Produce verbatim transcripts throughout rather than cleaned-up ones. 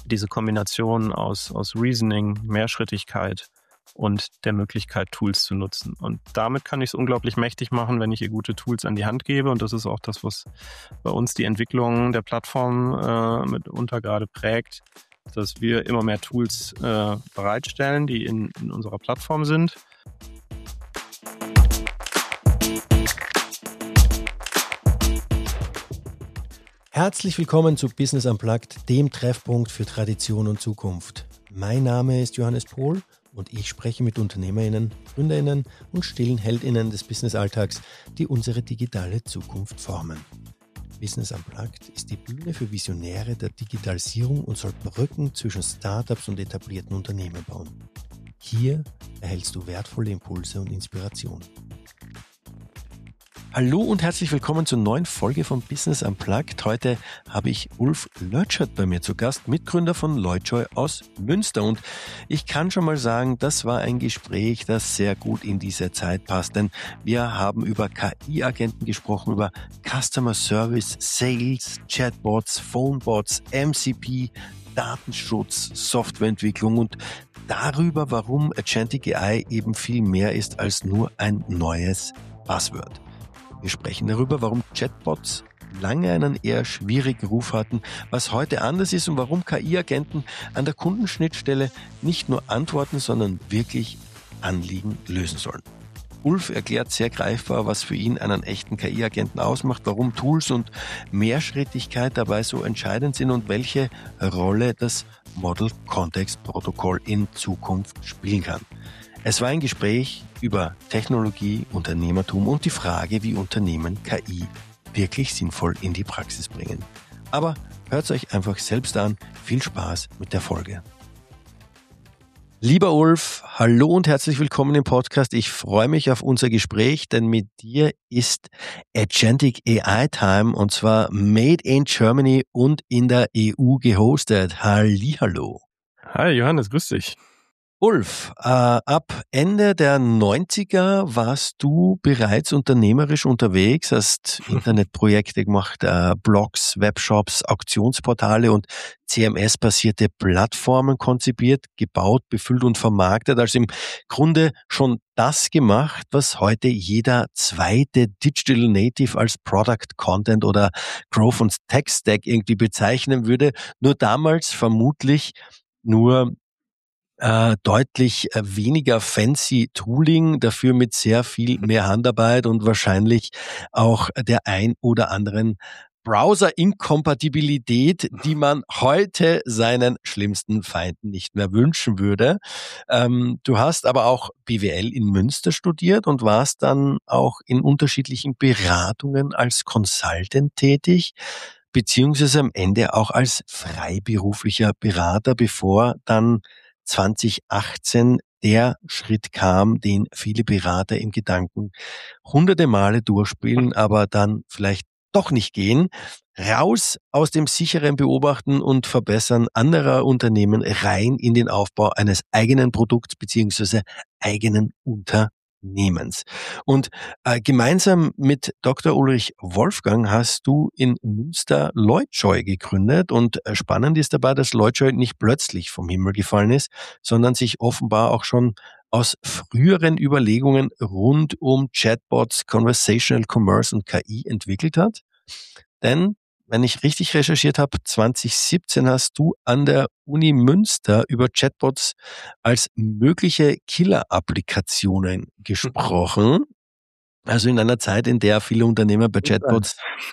diese Kombination aus, aus Reasoning, Mehrschrittigkeit und der Möglichkeit, Tools zu nutzen. Und damit kann ich es unglaublich mächtig machen, wenn ich ihr gute Tools an die Hand gebe. Und das ist auch das, was bei uns die Entwicklung der Plattform äh, mitunter gerade prägt, dass wir immer mehr Tools äh, bereitstellen, die in, in unserer Plattform sind. Herzlich willkommen zu Business Unplugged, dem Treffpunkt für Tradition und Zukunft. Mein Name ist Johannes Pohl und ich spreche mit UnternehmerInnen, GründerInnen und stillen HeldInnen des Businessalltags, die unsere digitale Zukunft formen. Business Unplugged ist die Bühne für Visionäre der Digitalisierung und soll Brücken zwischen Startups und etablierten Unternehmen bauen. Hier erhältst du wertvolle Impulse und Inspiration. Hallo und herzlich willkommen zur neuen Folge von Business Unplugged. Heute habe ich Ulf Lötschert bei mir zu Gast, Mitgründer von Loyjoy aus Münster. Und ich kann schon mal sagen, das war ein Gespräch, das sehr gut in diese Zeit passt. Denn wir haben über K I-Agenten gesprochen, über Customer Service, Sales, Chatbots, Phonebots, M C P, Datenschutz, Softwareentwicklung und darüber, warum Agentic A I eben viel mehr ist als nur ein neues Buzzword. Wir sprechen darüber, warum Chatbots lange einen eher schwierigen Ruf hatten, was heute anders ist und warum K I-Agenten an der Kundenschnittstelle nicht nur antworten, sondern wirklich Anliegen lösen sollen. Ulf erklärt sehr greifbar, was für ihn einen echten K I-Agenten ausmacht, warum Tools und Mehrschrittigkeit dabei so entscheidend sind und welche Rolle das Model Context Protocol in Zukunft spielen kann. Es war ein Gespräch über Technologie, Unternehmertum und die Frage, wie Unternehmen K I wirklich sinnvoll in die Praxis bringen. Aber hört es euch einfach selbst an. Viel Spaß mit der Folge. Lieber Ulf, hallo und herzlich willkommen im Podcast. Ich freue mich auf unser Gespräch, denn mit dir ist Agentic A I Time und zwar Made in Germany und in der E U gehostet. Hallihallo. Hi Johannes, grüß dich. Ulf, äh, ab Ende der neunziger warst du bereits unternehmerisch unterwegs, hast Internetprojekte gemacht, äh, Blogs, Webshops, Auktionsportale und C M S-basierte Plattformen konzipiert, gebaut, befüllt und vermarktet. Also im Grunde schon das gemacht, was heute jeder zweite Digital Native als Product Content oder Growth und Tech Stack irgendwie bezeichnen würde. Nur damals vermutlich nur Äh, deutlich äh, weniger fancy Tooling, dafür mit sehr viel mehr Handarbeit und wahrscheinlich auch der ein oder anderen Browser-Inkompatibilität, die man heute seinen schlimmsten Feinden nicht mehr wünschen würde. Ähm, du hast aber auch B W L in Münster studiert und warst dann auch in unterschiedlichen Beratungen als Consultant tätig, beziehungsweise am Ende auch als freiberuflicher Berater, bevor dann zwanzig achtzehn der Schritt kam, den viele Berater im Gedanken hunderte Male durchspielen, aber dann vielleicht doch nicht gehen. Raus aus dem sicheren Beobachten und Verbessern anderer Unternehmen rein in den Aufbau eines eigenen Produkts beziehungsweise eigenen Unternehmens. Und äh, gemeinsam mit Doktor Ulrich Wolfgang hast du in Münster Loyjoy gegründet und äh, spannend ist dabei, dass Loyjoy nicht plötzlich vom Himmel gefallen ist, sondern sich offenbar auch schon aus früheren Überlegungen rund um Chatbots, Conversational Commerce und K I entwickelt hat. Denn, wenn ich richtig recherchiert habe, zwanzig siebzehn hast du an der Uni Münster über Chatbots als mögliche Killer-Applikationen gesprochen. Also in einer Zeit, in der viele Unternehmer bei Chatbots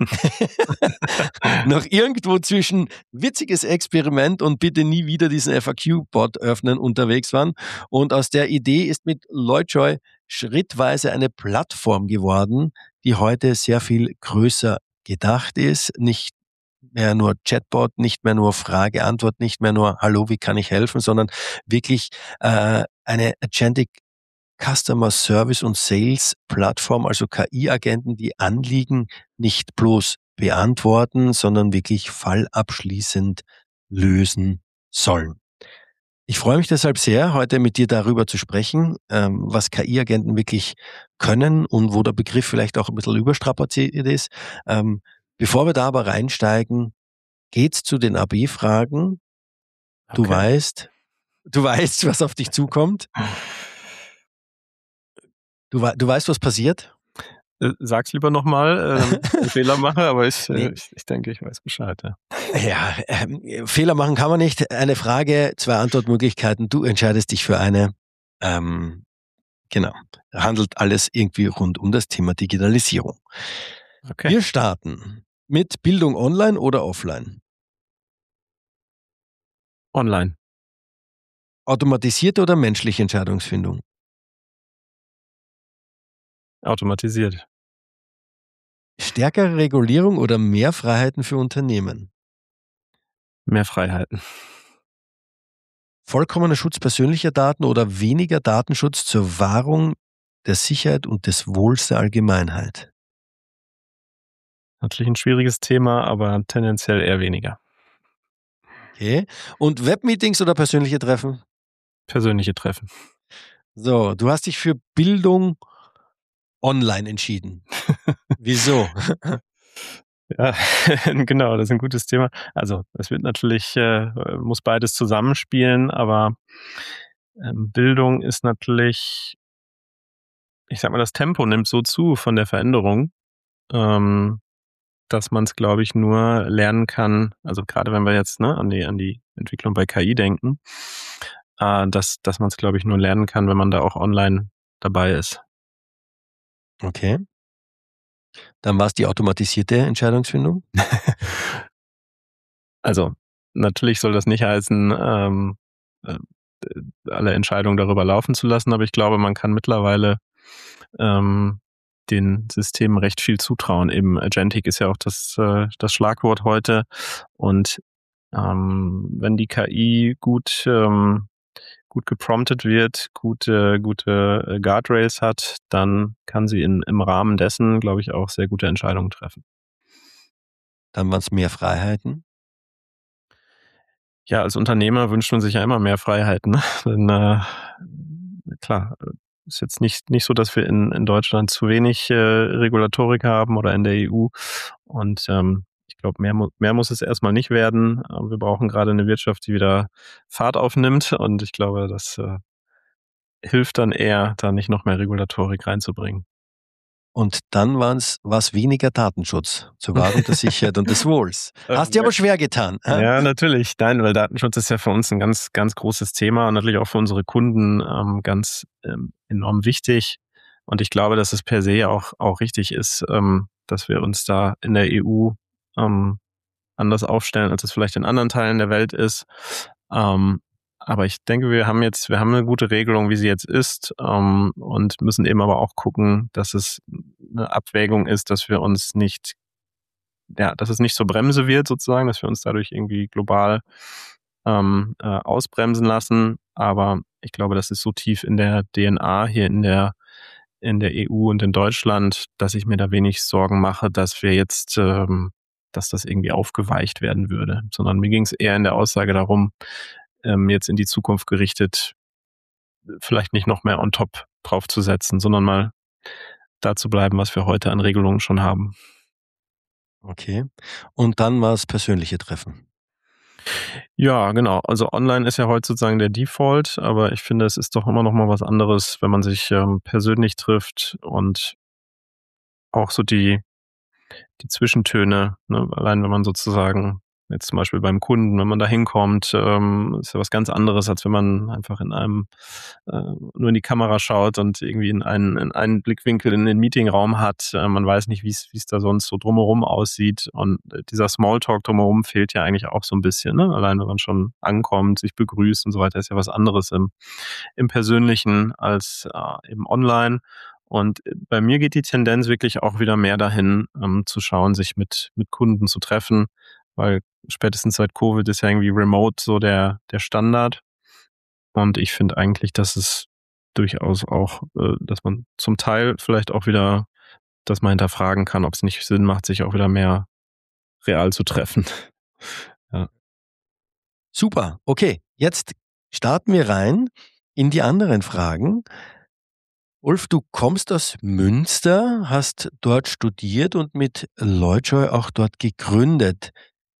noch irgendwo zwischen witziges Experiment und bitte nie wieder diesen F A Q-Bot öffnen unterwegs waren. Und aus der Idee ist mit Loyjoy schrittweise eine Plattform geworden, die heute sehr viel größer gedacht ist, nicht mehr nur Chatbot, nicht mehr nur Frage-Antwort, nicht mehr nur Hallo, wie kann ich helfen, sondern wirklich äh, eine Agentic Customer Service und Sales Plattform, also K I-Agenten, die Anliegen nicht bloß beantworten, sondern wirklich fallabschließend lösen sollen. Ich freue mich deshalb sehr, heute mit dir darüber zu sprechen, ähm, was K I-Agenten wirklich können und wo der Begriff vielleicht auch ein bisschen überstrapaziert ist. Ähm, bevor wir da aber reinsteigen, geht's zu den A B-Fragen. Du Okay. weißt, du weißt, was auf dich zukommt. Du, wei- du weißt, was passiert. Äh, Sag's lieber nochmal, äh, damit ich keinen Fehler mache, aber ich, Nee. äh, ich, ich denke, ich weiß Bescheid. Ja. Ja, ähm, Fehler machen kann man nicht. Eine Frage, zwei Antwortmöglichkeiten. Du entscheidest dich für eine. Ähm, genau. Handelt alles irgendwie rund um das Thema Digitalisierung. Okay. Wir starten mit Bildung online oder offline. Online. Automatisierte oder menschliche Entscheidungsfindung. Automatisiert. Stärkere Regulierung oder mehr Freiheiten für Unternehmen. Mehr Freiheiten. Vollkommener Schutz persönlicher Daten oder weniger Datenschutz zur Wahrung der Sicherheit und des Wohls der Allgemeinheit. Natürlich ein schwieriges Thema, aber tendenziell eher weniger. Okay. Und Webmeetings oder persönliche Treffen? Persönliche Treffen. So, du hast dich für Bildung online entschieden. Wieso? Ja, genau, das ist ein gutes Thema. Also, es wird natürlich, äh, muss beides zusammenspielen, aber ähm, Bildung ist natürlich, ich sag mal, das Tempo nimmt so zu von der Veränderung, ähm, dass man es, glaube ich, nur lernen kann, also gerade wenn wir jetzt ne, an die, an die Entwicklung bei K I denken, äh, dass, dass man es, glaube ich, nur lernen kann, wenn man da auch online dabei ist. Okay. Dann war es die automatisierte Entscheidungsfindung. Also, natürlich soll das nicht heißen, ähm, äh, alle Entscheidungen darüber laufen zu lassen, aber ich glaube, man kann mittlerweile ähm, den Systemen recht viel zutrauen. Eben Agentic ist ja auch das, äh, das Schlagwort heute. Und ähm, wenn die K I gut, ähm, gut gepromptet wird, gute, gute äh, Guardrails hat, dann kann sie in, im Rahmen dessen, glaube ich, auch sehr gute Entscheidungen treffen. Dann waren es mehr Freiheiten. Ja, als Unternehmer wünscht man sich ja immer mehr Freiheiten. Ne? Denn, äh, klar, ist jetzt nicht, nicht so, dass wir in, in Deutschland zu wenig äh, Regulatorik haben oder in der E U. Und ähm, ich glaube, mehr, mu- mehr muss es erstmal nicht werden. Aber wir brauchen gerade eine Wirtschaft, die wieder Fahrt aufnimmt. Und ich glaube, das äh, hilft dann eher, da nicht noch mehr Regulatorik reinzubringen. Und dann war es weniger Datenschutz zur Wahrung der Sicherheit und des Wohls. Hast dir aber schwer getan. hä? Ja, natürlich. Nein, weil Datenschutz ist ja für uns ein ganz, ganz großes Thema und natürlich auch für unsere Kunden ähm, ganz ähm, enorm wichtig. Und ich glaube, dass es per se auch, auch richtig ist, ähm, dass wir uns da in der E U ähm, anders aufstellen, als es vielleicht in anderen Teilen der Welt ist. Ähm, aber ich denke, wir haben jetzt, wir haben eine gute Regelung, wie sie jetzt ist, ähm, und müssen eben aber auch gucken, dass es eine Abwägung ist, dass wir uns nicht ja, dass es nicht zur Bremse wird sozusagen, dass wir uns dadurch irgendwie global ähm, äh, ausbremsen lassen. Aber ich glaube, das ist so tief in der D N A hier in der in der E U und in Deutschland, dass ich mir da wenig Sorgen mache, dass wir jetzt, ähm, dass das irgendwie aufgeweicht werden würde. Sondern mir ging es eher in der Aussage darum, ähm, jetzt in die Zukunft gerichtet, vielleicht nicht noch mehr on top draufzusetzen, sondern mal da zu bleiben, was wir heute an Regelungen schon haben. Okay. Und dann war es persönliche Treffen. Ja, genau. Also online ist ja heute sozusagen der Default, aber ich finde, es ist doch immer noch mal was anderes, wenn man sich ähm, persönlich trifft und auch so die, die Zwischentöne, ne? Allein wenn man sozusagen jetzt zum Beispiel beim Kunden, wenn man da hinkommt, ähm, ist ja was ganz anderes, als wenn man einfach in einem äh, nur in die Kamera schaut und irgendwie in einen, in einen Blickwinkel in den Meetingraum hat. Äh, man weiß nicht, wie es wie es da sonst so drumherum aussieht. Und äh, dieser Smalltalk drumherum fehlt ja eigentlich auch so ein bisschen. Ne? Allein wenn man schon ankommt, sich begrüßt und so weiter, ist ja was anderes im, im Persönlichen als äh, im Online. Und bei mir geht die Tendenz wirklich auch wieder mehr dahin, ähm, zu schauen, sich mit, mit Kunden zu treffen, weil spätestens seit Covid ist ja irgendwie Remote so der, der Standard. Und ich finde eigentlich, dass es durchaus auch, äh, dass man zum Teil vielleicht auch wieder das mal hinterfragen kann, ob es nicht Sinn macht, sich auch wieder mehr real zu treffen. Ja. Super. Okay. Jetzt starten wir rein in die anderen Fragen. Ulf, du kommst aus Münster, hast dort studiert und mit Lloydjoy auch dort gegründet.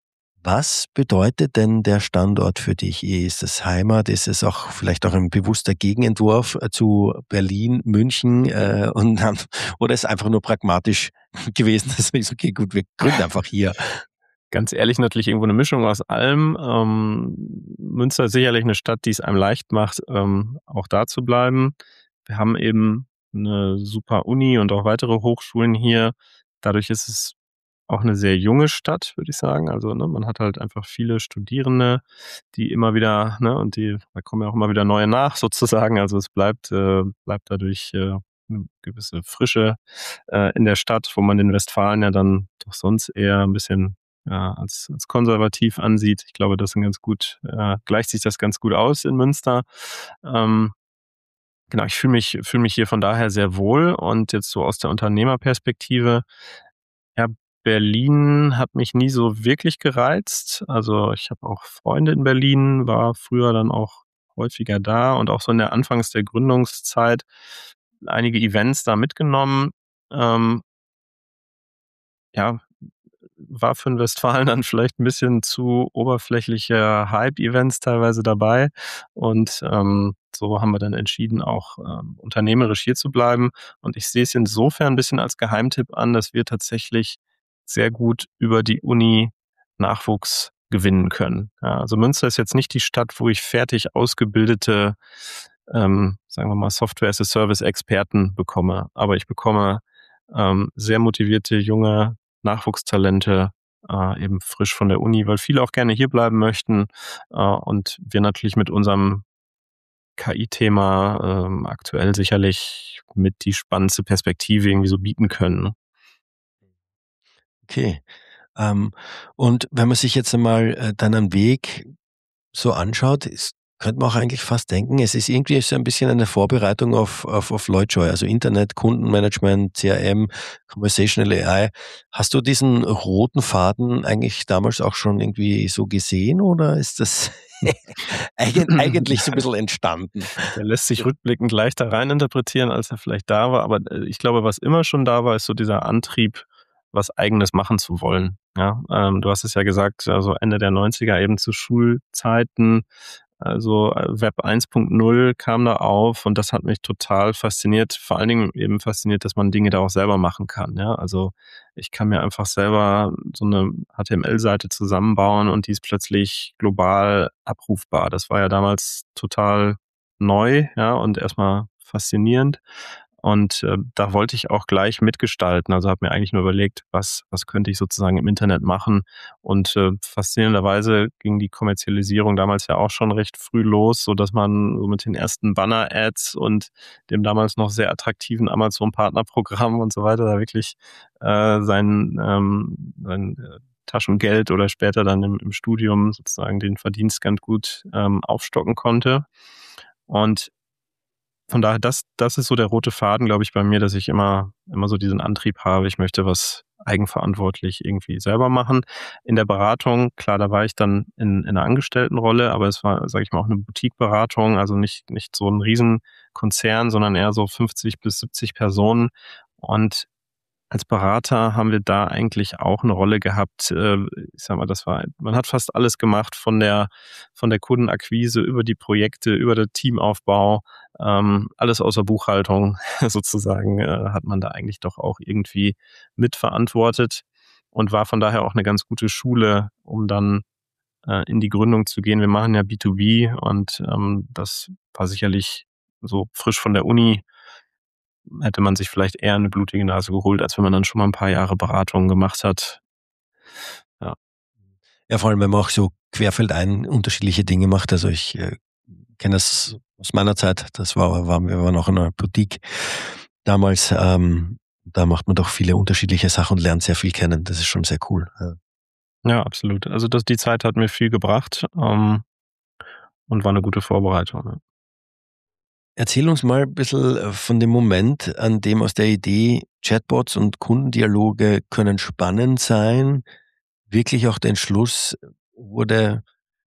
Was bedeutet denn der Standort für dich? Ist es Heimat? Ist es auch vielleicht auch ein bewusster Gegenentwurf äh, zu Berlin, München äh, und dann, oder ist es einfach nur pragmatisch gewesen, dass man ist, okay, gut, wir gründen einfach hier. Ganz ehrlich, natürlich irgendwo eine Mischung aus allem. Ähm, Münster ist sicherlich eine Stadt, die es einem leicht macht, ähm, auch da zu bleiben. Wir haben eben eine super Uni und auch weitere Hochschulen hier. Dadurch ist es auch eine sehr junge Stadt, würde ich sagen. Also, ne, man hat halt einfach viele Studierende, die immer wieder, ne, und die da kommen ja auch immer wieder neue nach sozusagen. Also, es bleibt äh, bleibt dadurch äh, 'ne gewisse Frische äh, in der Stadt, wo man den Westfalen ja dann doch sonst eher ein bisschen, ja, als als konservativ ansieht. Ich glaube, das sind ganz gut äh, gleicht sich das ganz gut aus in Münster. Ähm, genau, ich fühle mich fühle mich hier von daher sehr wohl und jetzt so aus der Unternehmerperspektive, ja, Berlin hat mich nie so wirklich gereizt. Also, ich habe auch Freunde in Berlin, war früher dann auch häufiger da und auch so in der Anfangs der Gründungszeit einige Events da mitgenommen. Ähm, ja, war für 'n Westfalen dann vielleicht 'n bisschen zu oberflächliche Hype-Events teilweise dabei. Und, ähm, so haben wir dann entschieden, auch, ähm, unternehmerisch hier zu bleiben. Und ich sehe es insofern 'n bisschen als Geheimtipp an, dass wir tatsächlich sehr gut über die Uni Nachwuchs gewinnen können. Ja, also Münster ist jetzt nicht die Stadt, wo ich fertig ausgebildete, ähm, sagen wir mal, Software-as-a-Service-Experten bekomme. Aber ich bekomme, ähm, sehr motivierte junge Nachwuchstalente, äh, eben frisch von der Uni, weil viele auch gerne hier bleiben möchten, äh, und wir natürlich mit unserem K I-Thema ähm, aktuell sicherlich mit die spannendste Perspektive irgendwie so bieten können, ne? Okay. Ähm, und wenn man sich jetzt einmal äh, deinen Weg so anschaut, ist, könnte man auch eigentlich fast denken, es ist irgendwie so ein bisschen eine Vorbereitung auf, auf, auf Leutjoy, also Internet, Kundenmanagement, C R M, Conversational A I. Hast du diesen roten Faden eigentlich damals auch schon irgendwie so gesehen oder ist das eigen- eigentlich so ein bisschen entstanden? Der lässt sich rückblickend leichter reininterpretieren, als er vielleicht da war. Aber äh, ich glaube, was immer schon da war, ist so dieser Antrieb, was Eigenes machen zu wollen. Ja, ähm, du hast es ja gesagt, also Ende der Neunziger eben zu Schulzeiten. Also äh, Web eins Punkt null kam da auf und das hat mich total fasziniert. Vor allen Dingen eben fasziniert, dass man Dinge da auch selber machen kann. Ja, also ich kann mir einfach selber so eine H T M L-Seite zusammenbauen und die ist plötzlich global abrufbar. Das war ja damals total neu, ja, und erstmal faszinierend. Und äh, da wollte ich auch gleich mitgestalten. Also habe mir eigentlich nur überlegt, was, was könnte ich sozusagen im Internet machen. Und äh, faszinierenderweise ging die Kommerzialisierung damals ja auch schon recht früh los, so dass man so mit den ersten Banner-Ads und dem damals noch sehr attraktiven Amazon-Partnerprogramm und so weiter da wirklich äh, sein, ähm, sein äh, Taschengeld oder später dann im, im Studium sozusagen den Verdienst ganz gut ähm, aufstocken konnte. Und von daher, das, das ist so der rote Faden, glaube ich, bei mir, dass ich immer, immer so diesen Antrieb habe. Ich möchte was eigenverantwortlich irgendwie selber machen. In der Beratung, klar, da war ich dann in, in einer Angestelltenrolle, aber es war, sage ich mal, auch eine Boutique-Beratung, also nicht, nicht so ein Riesenkonzern, sondern eher so fünfzig bis siebzig Personen. Und als Berater haben wir da eigentlich auch eine Rolle gehabt. Äh, ich sage mal, das war, man hat fast alles gemacht von der, von der Kundenakquise über die Projekte, über den Teamaufbau, ähm, alles außer Buchhaltung sozusagen, äh, hat man da eigentlich doch auch irgendwie mitverantwortet und war von daher auch eine ganz gute Schule, um dann äh, in die Gründung zu gehen. Wir machen ja B zwei B und ähm, das war sicherlich so frisch von der Uni, hätte man sich vielleicht eher eine blutige Nase geholt, als wenn man dann schon mal ein paar Jahre Beratung gemacht hat. Ja. Ja, vor allem, wenn man auch so querfeldein unterschiedliche Dinge macht. Also ich äh, kenne das aus meiner Zeit. Das war, waren wir waren auch in einer Boutique damals. Ähm, da macht man doch viele unterschiedliche Sachen und lernt sehr viel kennen. Das ist schon sehr cool. Ja. Ja, absolut. Also das, die Zeit hat mir viel gebracht, ähm, und war eine gute Vorbereitung, ja. Erzähl uns mal ein bisschen äh, von dem Moment, an dem aus der Idee Chatbots und Kundendialoge können spannend sein, wirklich auch der Entschluss wurde,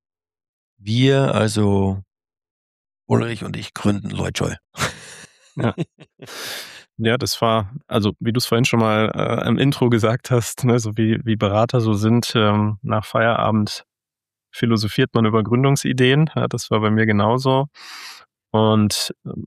wir, also Ulrich und ich gründen Leutjoy. Ja. Ja, das war, also wie du es vorhin schon mal äh, im Intro gesagt hast, ne, so wie, wie Berater so sind, ähm, nach Feierabend philosophiert man über Gründungsideen. Ja, das war bei mir genauso. Und ähm,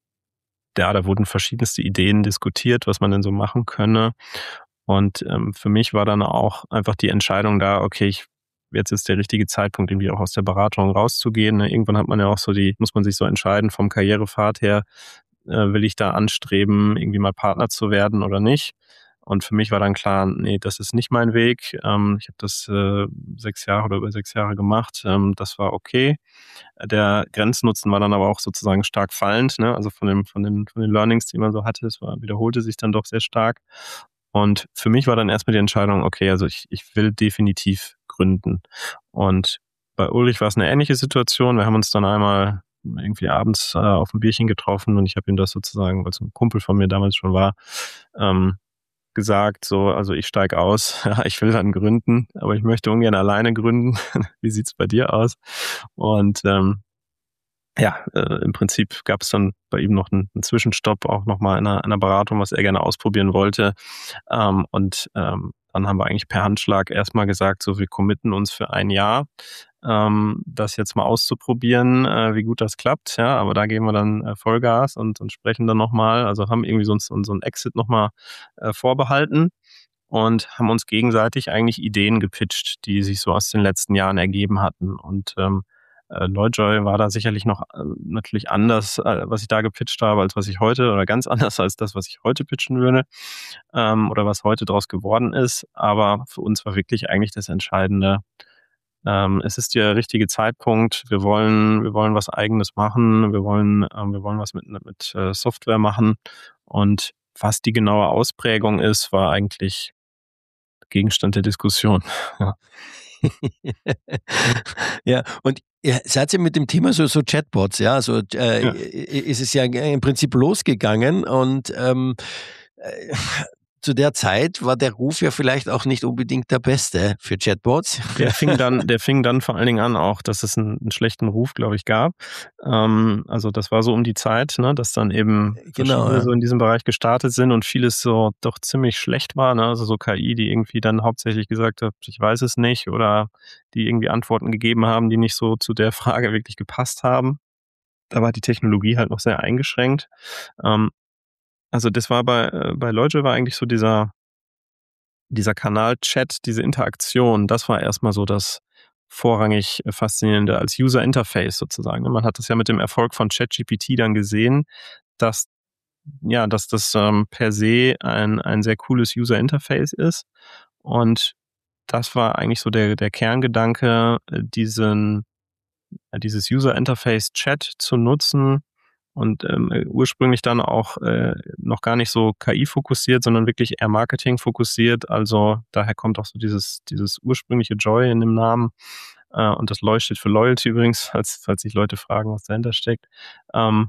ja, da wurden verschiedenste Ideen diskutiert, was man denn so machen könne. Und ähm, für mich war dann auch einfach die Entscheidung da, okay, ich, jetzt ist der richtige Zeitpunkt, irgendwie auch aus der Beratung rauszugehen. Ne? Irgendwann hat man ja auch so die, muss man sich so entscheiden vom Karrierepfad her, äh, will ich da anstreben, irgendwie mal Partner zu werden oder nicht. Und für mich war dann klar, nee, das ist nicht mein Weg. Ähm, ich habe das äh, sechs Jahre oder über sechs Jahre gemacht. Ähm, das war okay. Der Grenznutzen war dann aber auch sozusagen stark fallend, ne? Also von dem, von den, von den Learnings, die man so hatte, es war, wiederholte sich dann doch sehr stark. Und für mich war dann erstmal die Entscheidung, okay, also ich, ich will definitiv gründen. Und bei Ulrich war es eine ähnliche Situation. Wir haben uns dann einmal irgendwie abends äh, auf ein Bierchen getroffen und ich habe ihm das sozusagen, weil es ein Kumpel von mir damals schon war, ähm, gesagt, so, also ich steige aus, ja, ich will dann gründen, aber ich möchte ungern alleine gründen. Wie sieht's bei dir aus? Und ähm, ja, äh, im Prinzip gab es dann bei ihm noch einen, einen Zwischenstopp, auch nochmal in einer, einer Beratung, was er gerne ausprobieren wollte. Ähm, und ähm, dann haben wir eigentlich per Handschlag erstmal gesagt, so wir committen uns für ein Jahr, ähm, das jetzt mal auszuprobieren, äh, wie gut das klappt. Ja, aber da geben wir dann äh, Vollgas und, und sprechen dann nochmal, also haben irgendwie so, so, so ein Exit nochmal äh, vorbehalten und haben uns gegenseitig eigentlich Ideen gepitcht, die sich so aus den letzten Jahren ergeben hatten. Und ähm, äh, Loyjoy war da sicherlich noch äh, natürlich anders, äh, was ich da gepitcht habe, als was ich heute, oder ganz anders als das, was ich heute pitchen würde, ähm, oder was heute draus geworden ist. Aber für uns war wirklich eigentlich das Entscheidende, ähm, es ist der richtige Zeitpunkt. Wir wollen, wir wollen was Eigenes machen. Wir wollen, ähm, wir wollen was mit, mit äh, Software machen. Und was die genaue Ausprägung ist, war eigentlich Gegenstand der Diskussion. Ja, Ja, und ihr seid ihr mit dem Thema so, so Chatbots, ja, also äh, ja. ist es ja im Prinzip losgegangen und ähm, äh, zu der Zeit war der Ruf ja vielleicht auch nicht unbedingt der beste für Chatbots. Der fing dann, der fing dann vor allen Dingen an auch, dass es einen, einen schlechten Ruf, glaube ich, gab. Ähm, also das war so um die Zeit, ne, dass dann eben Genau, verschiedene ja. so in diesem Bereich gestartet sind und vieles so doch ziemlich schlecht war. Ne? Also so K I, die irgendwie dann hauptsächlich gesagt hat, ich weiß es nicht, oder die irgendwie Antworten gegeben haben, die nicht so zu der Frage wirklich gepasst haben. Da war die Technologie halt noch sehr eingeschränkt. Ähm, also das war bei, äh, bei Loyjoy war eigentlich so dieser dieser Kanal Chat, diese Interaktion, das war erstmal so das vorrangig äh, Faszinierende als User Interface sozusagen. Ne? Man hat das ja mit dem Erfolg von ChatGPT dann gesehen, dass ja, dass das ähm, per se ein, ein sehr cooles User Interface ist. Und das war eigentlich so der, der Kerngedanke, äh, diesen, äh, dieses User Interface Chat zu nutzen, und ähm, ursprünglich dann auch äh, noch gar nicht so K I-fokussiert, sondern wirklich eher Marketing-fokussiert. Also daher kommt auch so dieses, dieses ursprüngliche Joy in dem Namen. Äh, und das Loy steht für Loyalty übrigens, falls, falls sich Leute fragen, was dahinter steckt. Ähm,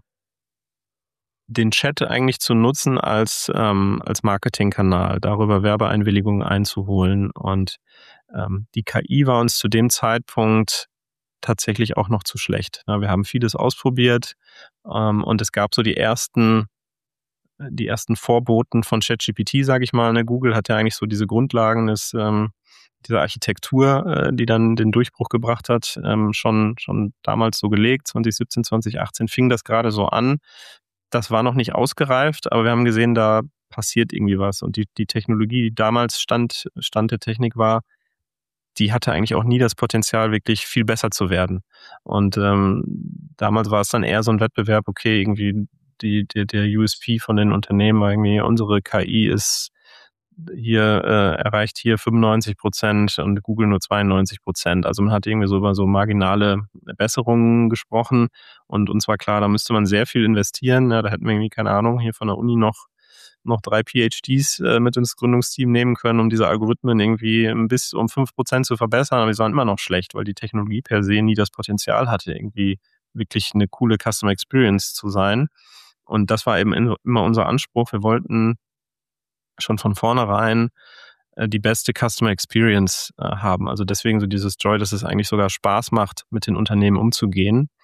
den Chat eigentlich zu nutzen als, ähm, als Marketingkanal, darüber Werbeeinwilligungen einzuholen. Und ähm, die K I war uns zu dem Zeitpunkt tatsächlich auch noch zu schlecht. Ja, wir haben vieles ausprobiert, ähm, und es gab so die ersten, die ersten Vorboten von ChatGPT, sage ich mal. Ne? Google hat ja eigentlich so diese Grundlagen des, ähm, dieser Architektur, äh, die dann den Durchbruch gebracht hat, ähm, schon, schon damals so gelegt. zwanzig siebzehn, zwanzig achtzehn fing das gerade so an. Das war noch nicht ausgereift, aber wir haben gesehen, da passiert irgendwie was. Und die, die Technologie, die damals Stand, Stand der Technik war, die hatte eigentlich auch nie das Potenzial, wirklich viel besser zu werden. Und ähm, damals war es dann eher so ein Wettbewerb, okay, irgendwie die, die, der U S P von den Unternehmen war irgendwie, unsere K I ist hier, äh, erreicht hier fünfundneunzig Prozent und Google nur zweiundneunzig Prozent. Also man hat irgendwie so über so marginale Besserungen gesprochen und uns war klar, da müsste man sehr viel investieren. Ja, da hätten wir irgendwie, keine Ahnung, hier von der Uni noch noch drei P H Ds äh, mit ins Gründungsteam nehmen können, um diese Algorithmen irgendwie ein bisschen um fünf Prozent zu verbessern. Aber die waren immer noch schlecht, weil die Technologie per se nie das Potenzial hatte, irgendwie wirklich eine coole Customer Experience zu sein. Und das war eben in, immer unser Anspruch. Wir wollten schon von vornherein äh, die beste Customer Experience äh, haben. Also deswegen so dieses Joy, dass es eigentlich sogar Spaß macht, mit den Unternehmen umzugehen.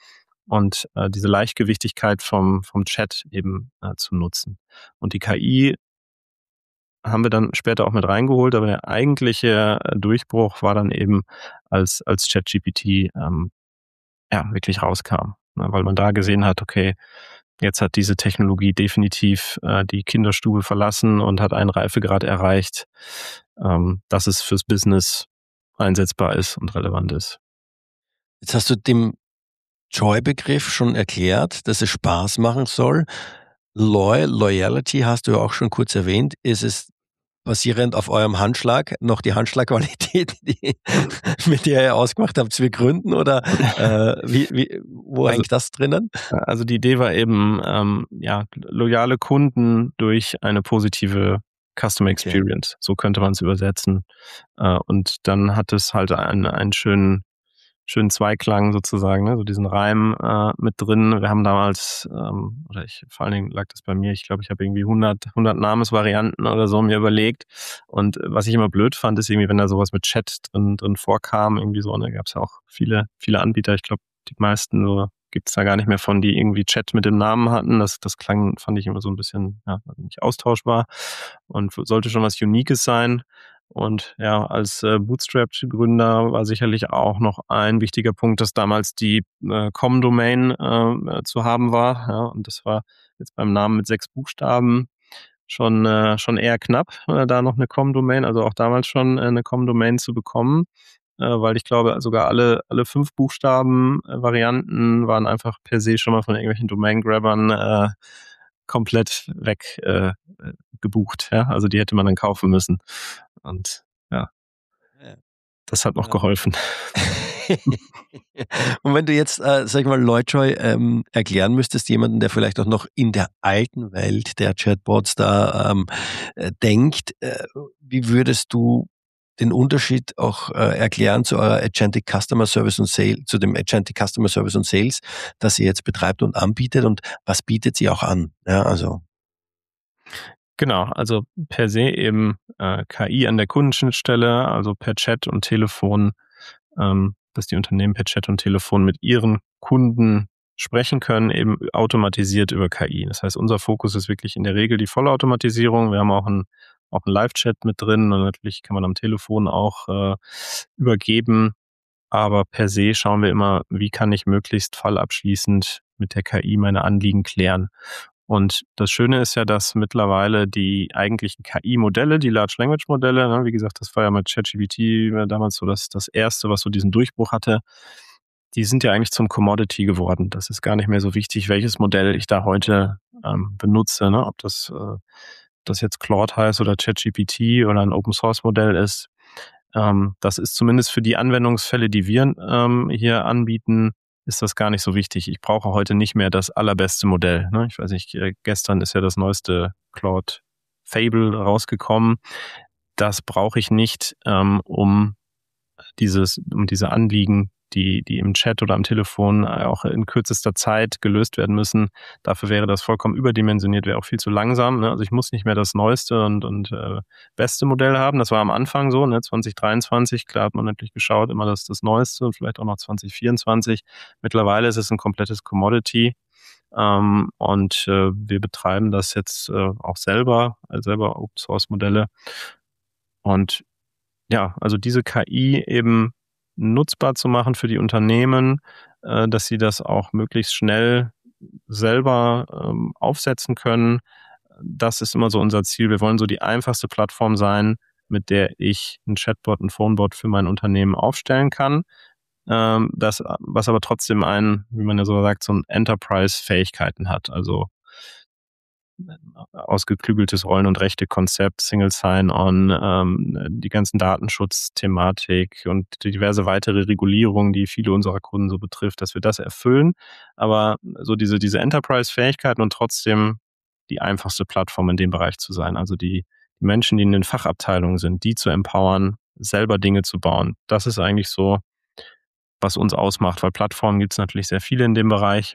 und äh, diese Leichtgewichtigkeit vom, vom Chat eben äh, zu nutzen. Und die K I haben wir dann später auch mit reingeholt, aber der eigentliche äh, Durchbruch war dann eben, als, als ChatGPT ähm, ja, wirklich rauskam. Ne, weil man da gesehen hat, okay, jetzt hat diese Technologie definitiv äh, die Kinderstube verlassen und hat einen Reifegrad erreicht, ähm, dass es fürs Business einsetzbar ist und relevant ist. Jetzt hast du dem Joy-Begriff schon erklärt, dass es Spaß machen soll. Loyal, Loyalty hast du ja auch schon kurz erwähnt. Ist es basierend auf eurem Handschlag noch die Handschlagqualität, die, mit der ihr ausgemacht habt, wir gründen, oder äh, wie, wie, wo Also, hängt das drinnen? also die Idee war eben, ähm, ja, loyale Kunden durch eine positive Customer Experience. Okay. So könnte man es übersetzen. Äh, und dann hat es halt einen, einen schönen schönen Zweiklang sozusagen, ne? So diesen Reim äh, mit drin. Wir haben damals, ähm, oder ich, vor allen Dingen lag das bei mir, ich glaube, ich habe irgendwie hundert, hundert Namensvarianten oder so mir überlegt. Und was ich immer blöd fand, ist irgendwie, wenn da sowas mit Chat drin, drin vorkam, irgendwie so, ne, gab es ja auch viele, viele Anbieter. Ich glaube, die meisten so gibt es da gar nicht mehr von, die irgendwie Chat mit dem Namen hatten. Das, das klang, fand ich immer so ein bisschen, ja, nicht austauschbar und sollte schon was Uniques sein. Und ja, als äh, Bootstrap-Gründer war sicherlich auch noch ein wichtiger Punkt, dass damals die äh, Com-Domain äh, zu haben war. Ja, und das war jetzt beim Namen mit sechs Buchstaben schon äh, schon eher knapp, äh, da noch eine Com-Domain, also auch damals schon äh, eine Com-Domain zu bekommen, äh, weil ich glaube, sogar alle alle fünf Buchstaben äh, Varianten waren einfach per se schon mal von irgendwelchen Domain-Grabbern äh, komplett weg äh, gebucht. Ja? Also die hätte man dann kaufen müssen. Und ja, Ja, das hat noch genau. geholfen. Und wenn du jetzt, äh, sag ich mal, Loyjoy ähm, erklären müsstest, jemanden, der vielleicht auch noch in der alten Welt der Chatbots da ähm, äh, denkt, äh, wie würdest du den Unterschied auch äh, erklären zu eurer Agentic Customer Service und Sales, zu dem Agentic Customer Service und Sales, das ihr jetzt betreibt und anbietet, und was bietet sie auch an? Ja, also. Genau, also per se eben äh, K I an der Kundenschnittstelle, also per Chat und Telefon, ähm, dass die Unternehmen per Chat und Telefon mit ihren Kunden sprechen können, eben automatisiert über K I. Das heißt, unser Fokus ist wirklich in der Regel die Vollautomatisierung. Wir haben auch einen auch einen Live-Chat mit drin und natürlich kann man am Telefon auch äh, übergeben. Aber per se schauen wir immer, wie kann ich möglichst fallabschließend mit der K I meine Anliegen klären. Und das Schöne ist ja, dass mittlerweile die eigentlichen K I-Modelle, die Large Language Modelle, ne, wie gesagt, das war ja mit ChatGPT damals so das, das erste, was so diesen Durchbruch hatte, die sind ja eigentlich zum Commodity geworden. Das ist gar nicht mehr so wichtig, welches Modell ich da heute ähm, benutze, ne? Ob das, äh, das jetzt Claude heißt oder ChatGPT oder ein Open-Source-Modell ist. Ähm, das ist zumindest für die Anwendungsfälle, die wir ähm, hier anbieten, ist das gar nicht so wichtig. Ich brauche heute nicht mehr das allerbeste Modell. Ne? Ich weiß nicht, gestern ist ja das neueste Claude Fable rausgekommen. Das brauche ich nicht, ähm, um dieses, um diese Anliegen, die, die im Chat oder am Telefon auch in kürzester Zeit gelöst werden müssen. Dafür wäre das vollkommen überdimensioniert, wäre auch viel zu langsam. Ne? Also ich muss nicht mehr das neueste und, und äh, beste Modell haben. Das war am Anfang so, ne? zwanzig dreiundzwanzig, klar hat man natürlich geschaut, immer das, das neueste und vielleicht auch noch zwanzig vierundzwanzig. Mittlerweile ist es ein komplettes Commodity. Ähm, und äh, wir betreiben das jetzt äh, auch selber, als selber Open-Source-Modelle. Und ja, also diese K I eben nutzbar zu machen für die Unternehmen, äh, dass sie das auch möglichst schnell selber ähm, aufsetzen können. Das ist immer so unser Ziel. Wir wollen so die einfachste Plattform sein, mit der ich ein Chatbot, ein Phonebot für mein Unternehmen aufstellen kann. Ähm, das, was aber trotzdem ein, wie man ja so sagt, so ein Enterprise-Fähigkeiten hat. Also ausgeklügeltes Rollen- und Rechte-Konzept, Single Sign-On, ähm, die ganzen Datenschutzthematik und diverse weitere Regulierungen, die viele unserer Kunden so betrifft, dass wir das erfüllen. Aber so diese, diese Enterprise-Fähigkeiten und trotzdem die einfachste Plattform in dem Bereich zu sein. Also die, die Menschen, die in den Fachabteilungen sind, die zu empowern, selber Dinge zu bauen. Das ist eigentlich so, was uns ausmacht, weil Plattformen gibt es natürlich sehr viele in dem Bereich.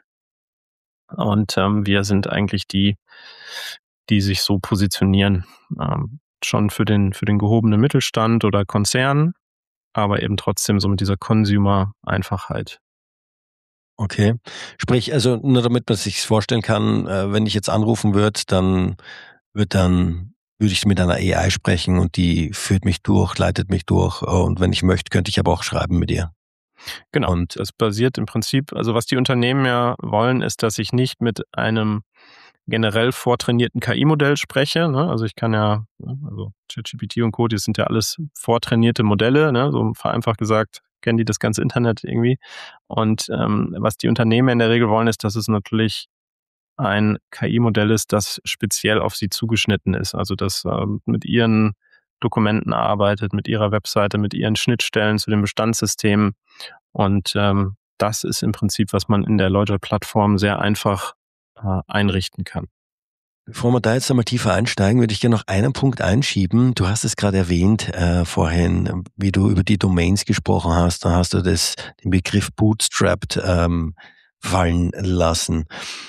Und ähm, wir sind eigentlich die, die sich so positionieren, ähm, schon für den, für den gehobenen Mittelstand oder Konzern, aber eben trotzdem so mit dieser Consumer-Einfachheit. Okay. Sprich, also nur damit man sich vorstellen kann, äh, wenn ich jetzt anrufen würde, dann wird dann würde ich mit einer A I sprechen und die führt mich durch, leitet mich durch und wenn ich möchte, könnte ich aber auch schreiben mit ihr. Genau. Und Das basiert im Prinzip, also was die Unternehmen ja wollen, ist, dass ich nicht mit einem generell vortrainierten K I-Modell spreche. Ne? Also ich kann ja, also ChatGPT und Co., das sind ja alles vortrainierte Modelle, ne? So vereinfacht gesagt, kennen die das ganze Internet irgendwie. Und ähm, was die Unternehmen in der Regel wollen, ist, dass es natürlich ein K I-Modell ist, das speziell auf sie zugeschnitten ist. Also das ähm, mit ihren Dokumenten arbeitet, mit ihrer Webseite, mit ihren Schnittstellen zu den Bestandssystemen. Und ähm, das ist im Prinzip, was man in der Lodger-Plattform sehr einfach äh, einrichten kann. bevor wir da jetzt einmal tiefer einsteigen, würde ich gerne noch einen Punkt einschieben. Du hast es gerade erwähnt äh, vorhin, wie du über die Domains gesprochen hast. Da hast du das, den Begriff Bootstrapped ähm, fallen lassen.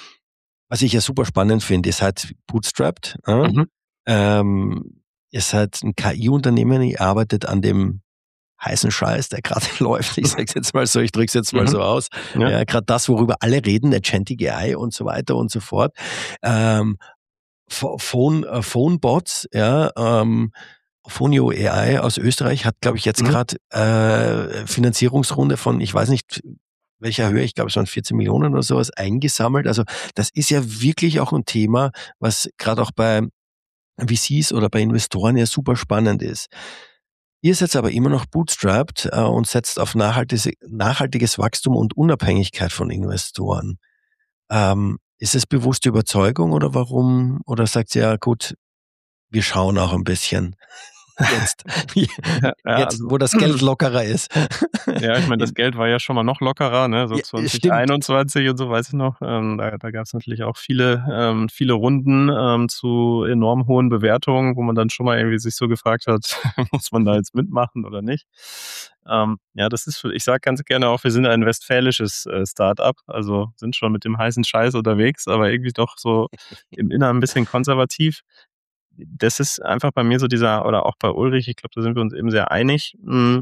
Was ich ja super spannend finde, ihr seid bootstrapped. Äh? Mhm. Ähm, ihr seid ein K I-Unternehmen, ihr arbeitet an dem heißen Scheiß, der gerade läuft. Ich sage es jetzt mal so, ich drücke es jetzt mal Mhm. so aus. Ja. Ja, gerade das, worüber alle reden, Agentic A I und so weiter und so fort. Ähm, Phone, äh, Phonebots, ja, ähm, Phonio A I aus Österreich hat, glaube ich, jetzt Mhm. gerade äh, Finanzierungsrunde von, ich weiß nicht, welcher Höhe, ich glaube, es waren vierzehn Millionen oder sowas eingesammelt. Also das ist ja wirklich auch ein Thema, was gerade auch bei V Cs oder bei Investoren ja super spannend ist. Ihr seid aber immer noch bootstrapped äh, und setzt auf nachhaltiges, nachhaltiges Wachstum und Unabhängigkeit von Investoren. Ähm, ist es bewusste Überzeugung oder warum? Oder sagt ihr, ja gut, wir schauen auch ein bisschen jetzt, Ja, ja, jetzt, also wo das Geld lockerer ist. ja, ich meine, das In, Geld war ja schon mal noch lockerer, ne? So ja, stimmt. zwanzig einundzwanzig und so, weiß ich noch. Ähm, da da gab es natürlich auch viele, ähm, viele Runden ähm, zu enorm hohen Bewertungen, wo man dann schon mal irgendwie sich so gefragt hat, muss man da jetzt mitmachen oder nicht? Ähm, ja, das ist, für, ich sage ganz gerne auch, wir sind ein westfälisches äh, Start-up, also sind schon mit dem heißen Scheiß unterwegs, aber irgendwie doch so im Inneren ein bisschen konservativ. Das ist einfach bei mir so dieser, oder auch bei Ulrich, ich glaube, da sind wir uns eben sehr einig, mh,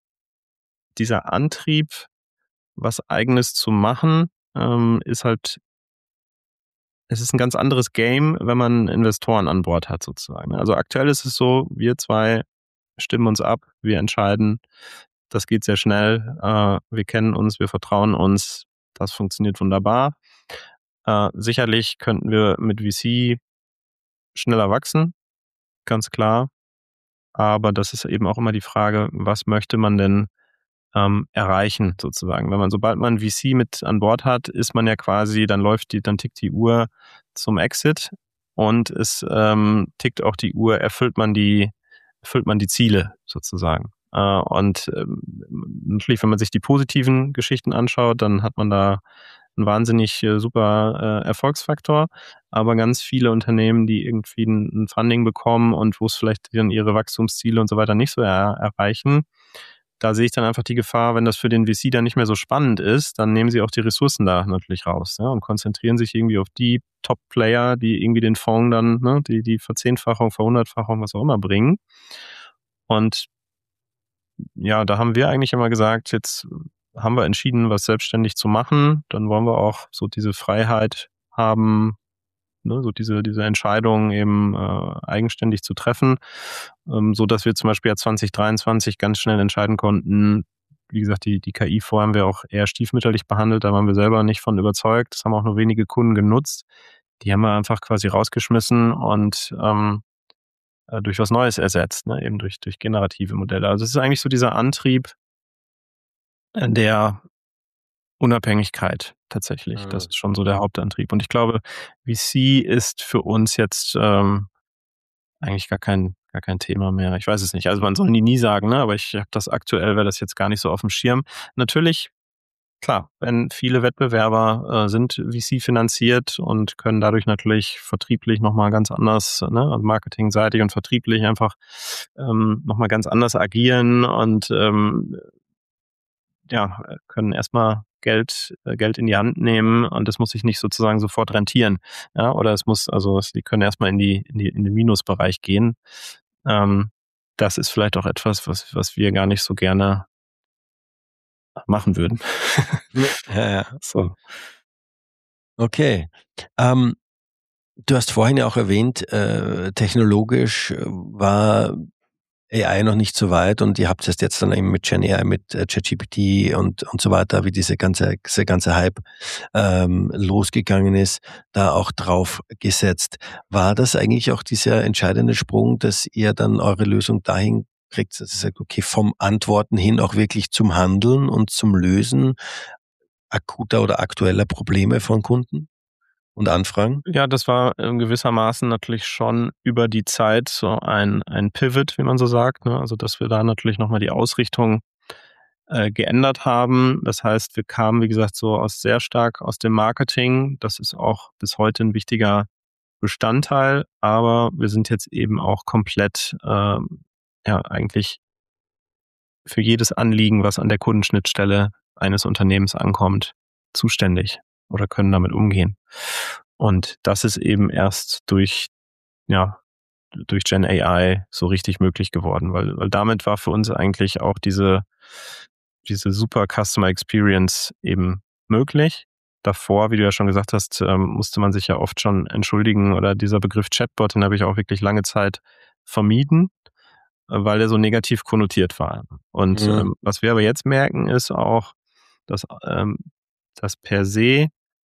dieser Antrieb, was Eigenes zu machen, ähm, ist halt, es ist ein ganz anderes Game, wenn man Investoren an Bord hat sozusagen. Also aktuell ist es so, wir zwei stimmen uns ab, wir entscheiden, das geht sehr schnell, äh, wir kennen uns, wir vertrauen uns, das funktioniert wunderbar. Äh, sicherlich könnten wir mit V C schneller wachsen, ganz klar, aber das ist eben auch immer die Frage, was möchte man denn ähm, erreichen sozusagen. Wenn man, sobald man V C mit an Bord hat, ist man ja quasi, dann läuft die, dann tickt die Uhr zum Exit und es ähm, tickt auch die Uhr, erfüllt man die, erfüllt man die Ziele sozusagen. Äh, und ähm, natürlich, wenn man sich die positiven Geschichten anschaut, dann hat man da einen wahnsinnig äh, super äh, Erfolgsfaktor. Aber ganz viele Unternehmen, die irgendwie ein, ein Funding bekommen und wo es vielleicht dann ihre Wachstumsziele und so weiter nicht so er, erreichen, da sehe ich dann einfach die Gefahr, wenn das für den V C dann nicht mehr so spannend ist, dann nehmen sie auch die Ressourcen da natürlich raus, ja, und konzentrieren sich irgendwie auf die Top-Player, die irgendwie den Fonds dann, ne, die, die Verzehnfachung, Verhundertfachung, was auch immer bringen. Und ja, da haben wir eigentlich immer gesagt, jetzt haben wir entschieden, was selbstständig zu machen. Dann wollen wir auch so diese Freiheit haben, ne, so diese, diese Entscheidung eben äh, eigenständig zu treffen, ähm, so dass wir zum Beispiel ja zwanzig dreiundzwanzig ganz schnell entscheiden konnten. Wie gesagt, die, die K I vorher haben wir auch eher stiefmütterlich behandelt, da waren wir selber nicht von überzeugt. Das haben auch nur wenige Kunden genutzt. Die haben wir einfach quasi rausgeschmissen und ähm, äh, durch was Neues ersetzt, ne? Eben durch, durch generative Modelle. Also es ist eigentlich so dieser Antrieb äh, der Unabhängigkeit tatsächlich. Das Mhm. ist schon so der Hauptantrieb. Und ich glaube, V C ist für uns jetzt ähm, eigentlich gar kein, gar kein Thema mehr. Ich weiß es nicht. Also man soll nie, nie sagen, ne? Aber ich habe das aktuell, wäre das jetzt gar nicht so auf dem Schirm. Natürlich, klar, wenn viele Wettbewerber äh, sind V C finanziert und können dadurch natürlich vertrieblich nochmal ganz anders, ne, also marketingseitig und vertrieblich einfach ähm, nochmal ganz anders agieren und ähm, ja, können erstmal Geld, äh, Geld in die Hand nehmen und das muss sich nicht sozusagen sofort rentieren. Ja, oder es muss, also es, die können erstmal in die, in die, in den Minusbereich gehen. Ähm, das ist vielleicht auch etwas, was, was wir gar nicht so gerne machen würden. Ja, ja. So. Okay. Ähm, du hast vorhin ja auch erwähnt, äh, technologisch äh, war A I noch nicht so weit und ihr habt es jetzt dann eben mit Gen A I, mit äh, ChatGPT und, und so weiter, wie diese ganze, dieser ganze Hype ähm, losgegangen ist, da auch drauf gesetzt. War das eigentlich auch dieser entscheidende Sprung, dass ihr dann eure Lösung dahin kriegt, dass ihr sagt, okay, vom Antworten hin auch wirklich zum Handeln und zum Lösen akuter oder aktueller Probleme von Kunden und Anfragen? Ja, das war in gewissermaßen natürlich schon über die Zeit so ein ein Pivot, wie man so sagt, ne? Also, dass wir da natürlich noch mal die Ausrichtung äh, geändert haben. Das heißt, wir kamen, wie gesagt, so aus sehr stark aus dem Marketing. Das ist auch bis heute ein wichtiger Bestandteil, aber wir sind jetzt eben auch komplett, ähm, ja, eigentlich für jedes Anliegen, was an der Kundenschnittstelle eines Unternehmens ankommt, zuständig oder können damit umgehen. Und das ist eben erst durch, ja, durch Gen A I so richtig möglich geworden, weil, weil damit war für uns eigentlich auch diese, diese super Customer Experience eben möglich. Davor, wie du ja schon gesagt hast, ähm, musste man sich ja oft schon entschuldigen oder dieser Begriff Chatbot, den habe ich auch wirklich lange Zeit vermieden, äh, weil er so negativ konnotiert war. Und Mhm. ähm, was wir aber jetzt merken, ist auch, dass, ähm, dass per se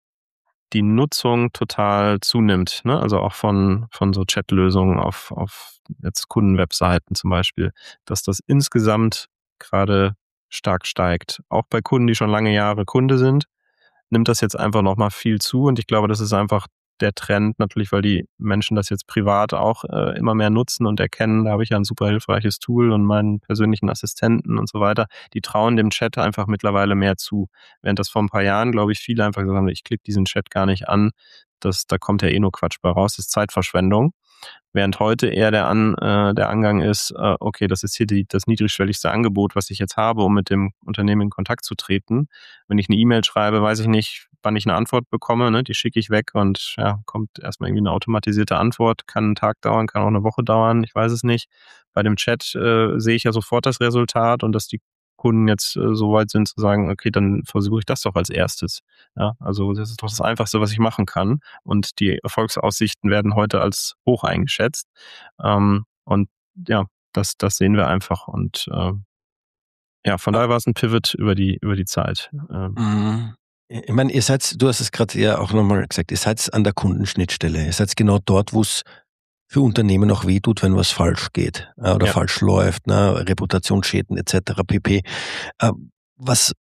die Nutzung total zunimmt, ne? Also auch von, von so Chatlösungen auf, auf jetzt Kundenwebseiten zum Beispiel, dass das insgesamt gerade stark steigt. Auch bei Kunden, die schon lange Jahre Kunde sind, nimmt das jetzt einfach nochmal viel zu und ich glaube, das ist einfach der Trend natürlich, weil die Menschen das jetzt privat auch äh, immer mehr nutzen und erkennen, da habe ich ja ein super hilfreiches Tool und meinen persönlichen Assistenten und so weiter. Die trauen dem Chat einfach mittlerweile mehr zu. Während das vor ein paar Jahren, glaube ich, viele einfach gesagt haben, ich klicke diesen Chat gar nicht an, das, da kommt ja eh nur Quatsch bei raus, das ist Zeitverschwendung. Während heute eher der, An, äh, der Angang ist, äh, okay, das ist hier die, das niedrigschwelligste Angebot, was ich jetzt habe, um mit dem Unternehmen in Kontakt zu treten. Wenn ich eine E-Mail schreibe, weiß ich nicht, wann ich eine Antwort bekomme, ne? Die schicke ich weg und ja, kommt erstmal irgendwie eine automatisierte Antwort, kann einen Tag dauern, kann auch eine Woche dauern, ich weiß es nicht. Bei dem Chat äh, sehe ich ja sofort das Resultat und dass die Kunden jetzt äh, so weit sind zu sagen, okay, dann versuche ich das doch als erstes. Ja, also das ist doch das Einfachste, was ich machen kann. Und die Erfolgsaussichten werden heute als hoch eingeschätzt. Ähm, und ja, das, das sehen wir einfach. Und äh, ja, von daher war es ein Pivot über die, über die Zeit. Ähm, Mhm. Ich meine, ihr seid, du hast es gerade ja auch nochmal gesagt, ihr seid an der Kundenschnittstelle. Ihr seid genau dort, wo es für Unternehmen auch wehtut, wenn was falsch geht äh, oder ja, falsch läuft, ne? Reputationsschäden et cetera pp. Äh, was,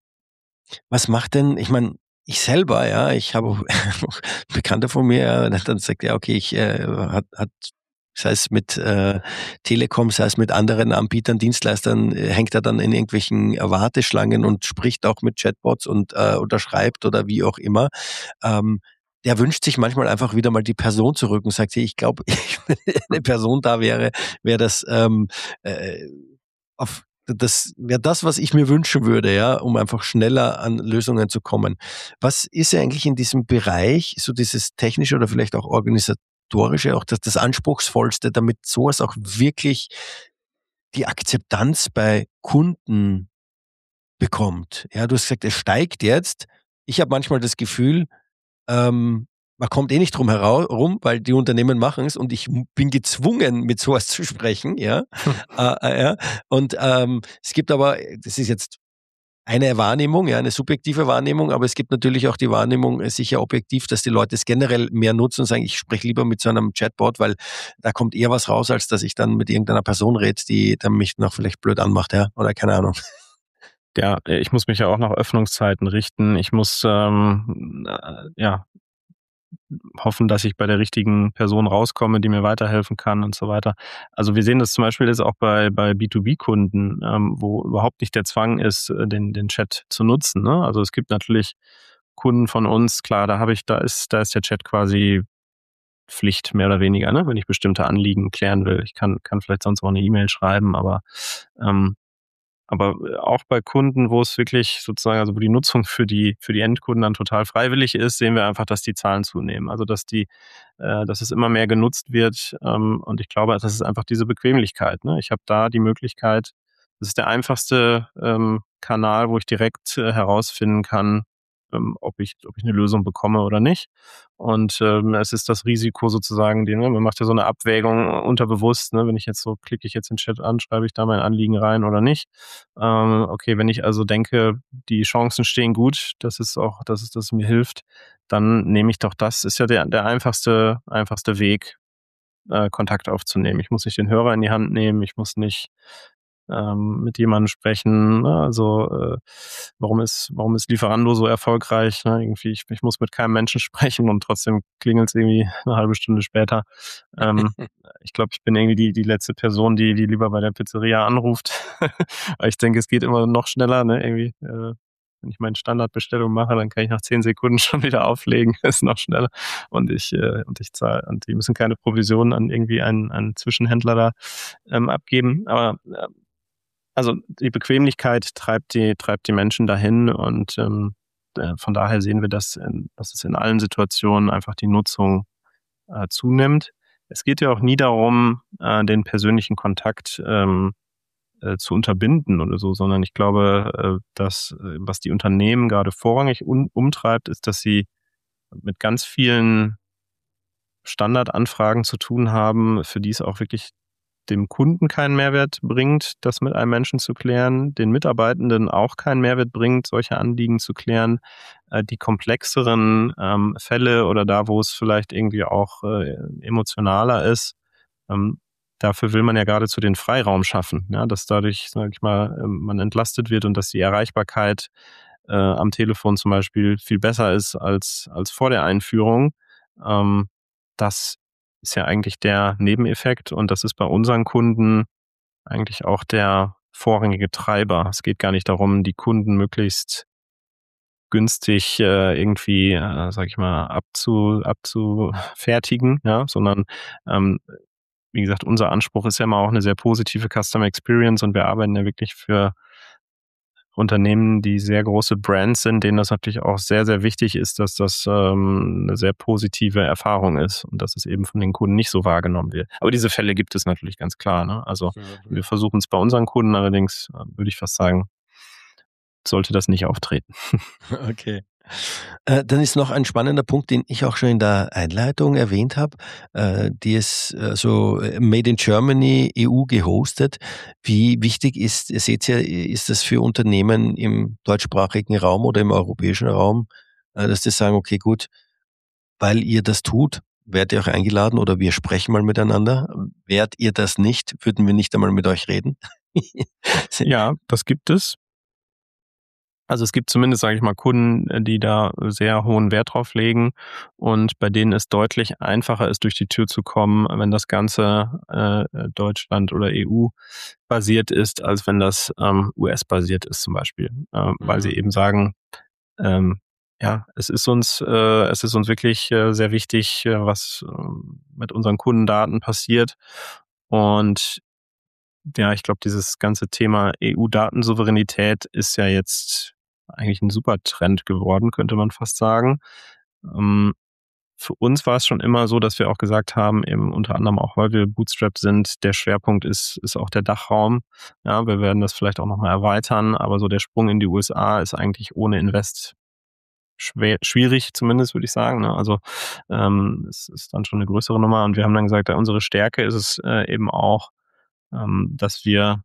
was macht denn, ich meine, ich selber, ja, ich habe auch Bekannte von mir, ja, der dann sagt, ja, okay, ich äh, hat, hat sei es mit äh, Telekom, sei es mit anderen Anbietern, Dienstleistern, äh, hängt er dann in irgendwelchen äh, Warteschlangen und spricht auch mit Chatbots und äh, oder schreibt oder wie auch immer. Ähm, der wünscht sich manchmal einfach wieder mal die Person zurück und sagt, hey, ich glaube, wenn eine Person da wäre, wäre das ähm, äh, auf das wäre das, was ich mir wünschen würde, ja, um einfach schneller an Lösungen zu kommen. Was ist eigentlich in diesem Bereich, so dieses technische oder vielleicht auch organisatorische, auch das, das Anspruchsvollste, damit sowas auch wirklich die Akzeptanz bei Kunden bekommt? Ja, du hast gesagt, es steigt jetzt. Ich habe manchmal das Gefühl, ähm, man kommt eh nicht drum herum, weil die Unternehmen machen es und ich m- bin gezwungen, mit sowas zu sprechen, ja. Äh, äh, ja. Und ähm, es gibt aber, das ist jetzt eine Wahrnehmung, ja, eine subjektive Wahrnehmung, aber es gibt natürlich auch die Wahrnehmung, äh, sicher objektiv, dass die Leute es generell mehr nutzen und sagen, ich spreche lieber mit so einem Chatbot, weil da kommt eher was raus, als dass ich dann mit irgendeiner Person rede, die dann mich noch vielleicht blöd anmacht, ja, oder keine Ahnung. ja, ich muss mich ja auch nach Öffnungszeiten richten. Ich muss ähm, äh, ja hoffen, dass ich bei der richtigen Person rauskomme, die mir weiterhelfen kann und so weiter. Also wir sehen das zum Beispiel jetzt auch bei, bei B zwei B-Kunden, ähm, wo überhaupt nicht der Zwang ist, äh, den, den Chat zu nutzen. Ne? Also es gibt natürlich Kunden von uns, klar, da habe ich, da ist, da ist der Chat quasi Pflicht, mehr oder weniger, ne? Wenn ich bestimmte Anliegen klären will. Ich kann, kann vielleicht sonst auch eine E-Mail schreiben, aber ähm, aber auch bei Kunden, wo es wirklich sozusagen, also wo die Nutzung für die, für die Endkunden dann total freiwillig ist, sehen wir einfach, dass die Zahlen zunehmen. Also dass die, äh, dass es immer mehr genutzt wird. Ähm, und ich glaube, das ist einfach diese Bequemlichkeit. Ne? Ich habe da die Möglichkeit, Das ist der einfachste ähm, Kanal, wo ich direkt äh, herausfinden kann, ähm, ob ich, ob ich eine Lösung bekomme oder nicht. Und ähm, es ist das Risiko sozusagen, den, ne, man macht ja so eine Abwägung unterbewusst, ne, wenn ich jetzt so, klicke ich jetzt den Chat an, schreibe ich da mein Anliegen rein oder nicht. Ähm, okay, wenn ich also denke, die Chancen stehen gut, dass es auch, dass es, dass es mir hilft, dann nehme ich doch das. Ist ja der, der einfachste, einfachste Weg, äh, Kontakt aufzunehmen. Ich muss nicht den Hörer in die Hand nehmen, ich muss nicht ähm, mit jemandem sprechen. Ne? Also äh, warum ist warum ist Lieferando so erfolgreich? Ne? Irgendwie ich, ich muss mit keinem Menschen sprechen und trotzdem klingelt es irgendwie eine halbe Stunde später. Ähm, ich glaube, ich bin irgendwie die die letzte Person, die die lieber bei der Pizzeria anruft, weil ich denke, es geht immer noch schneller. Ne? Irgendwie äh, wenn ich meine Standardbestellung mache, dann kann ich nach zehn Sekunden schon wieder auflegen. Das ist noch schneller. Und ich, äh, und ich zahle, und die müssen keine Provision an irgendwie einen, einen Zwischenhändler da ähm, abgeben. Aber äh, also die Bequemlichkeit treibt die, treibt die Menschen dahin und ähm, äh, von daher sehen wir, dass, in, dass es in allen Situationen einfach die Nutzung äh, zunimmt. Es geht ja auch nie darum, äh, den persönlichen Kontakt ähm, äh, zu unterbinden oder so, sondern ich glaube, äh, dass äh, was die Unternehmen gerade vorrangig un- umtreibt, ist, dass sie mit ganz vielen Standardanfragen zu tun haben, für die es auch wirklich dem Kunden keinen Mehrwert bringt, das mit einem Menschen zu klären, den Mitarbeitenden auch keinen Mehrwert bringt, solche Anliegen zu klären. Äh, die komplexeren ähm, Fälle oder da, wo es vielleicht irgendwie auch äh, emotionaler ist, ähm, dafür will man ja geradezu den Freiraum schaffen, ja, dass dadurch, sag ich mal, ähm, man entlastet wird und dass die Erreichbarkeit äh, am Telefon zum Beispiel viel besser ist als, als vor der Einführung. Ähm, das ist ja eigentlich der Nebeneffekt und das ist bei unseren Kunden eigentlich auch der vorrangige Treiber. Es geht gar nicht darum, die Kunden möglichst günstig äh, irgendwie, äh, sag ich mal, abzu, abzufertigen, ja, sondern ähm, wie gesagt, unser Anspruch ist ja immer auch eine sehr positive Customer Experience und wir arbeiten ja wirklich für Unternehmen, die sehr große Brands sind, denen das natürlich auch sehr, sehr wichtig ist, dass das ähm, eine sehr positive Erfahrung ist und dass es eben von den Kunden nicht so wahrgenommen wird. Aber diese Fälle gibt es natürlich ganz klar. Ne? Also wir versuchen es bei unseren Kunden, allerdings äh, würde ich fast sagen, sollte das nicht auftreten. Okay. Äh, dann ist noch ein spannender Punkt, den ich auch schon in der Einleitung erwähnt habe, äh, die ist äh, so äh, Made in Germany E U gehostet. Wie wichtig ist, ihr seht ja, ist das für Unternehmen im deutschsprachigen Raum oder im europäischen Raum, äh, dass die sagen, okay, gut, weil ihr das tut, werdet ihr auch eingeladen oder wir sprechen mal miteinander. Wärt ihr das nicht, würden wir nicht einmal mit euch reden? Ja, das gibt es. Also es gibt zumindest, sage ich mal, Kunden, äh, die da sehr hohen Wert drauf legen und bei denen es deutlich einfacher ist, durch die Tür zu kommen, wenn das Ganze äh, Deutschland oder E U basiert ist, als wenn das ähm, U S basiert ist zum Beispiel, äh, mhm. weil sie eben sagen, ähm, ja, es ist uns, äh, es ist uns wirklich äh, sehr wichtig, äh, was äh, mit unseren Kundendaten passiert und ja, ich glaube, dieses ganze Thema E U-Datensouveränität ist ja jetzt eigentlich ein super Trend geworden, könnte man fast sagen. Ähm, für uns war es schon immer so, dass wir auch gesagt haben, eben unter anderem auch, weil wir Bootstrap sind, der Schwerpunkt ist, ist auch der Dachraum. Ja, wir werden das vielleicht auch nochmal erweitern, aber so der Sprung in die U S A ist eigentlich ohne Invest schwer, schwierig, zumindest würde ich sagen. Ne? Also ähm, es ist dann schon eine größere Nummer und wir haben dann gesagt, ja, unsere Stärke ist es äh, eben auch, ähm, dass wir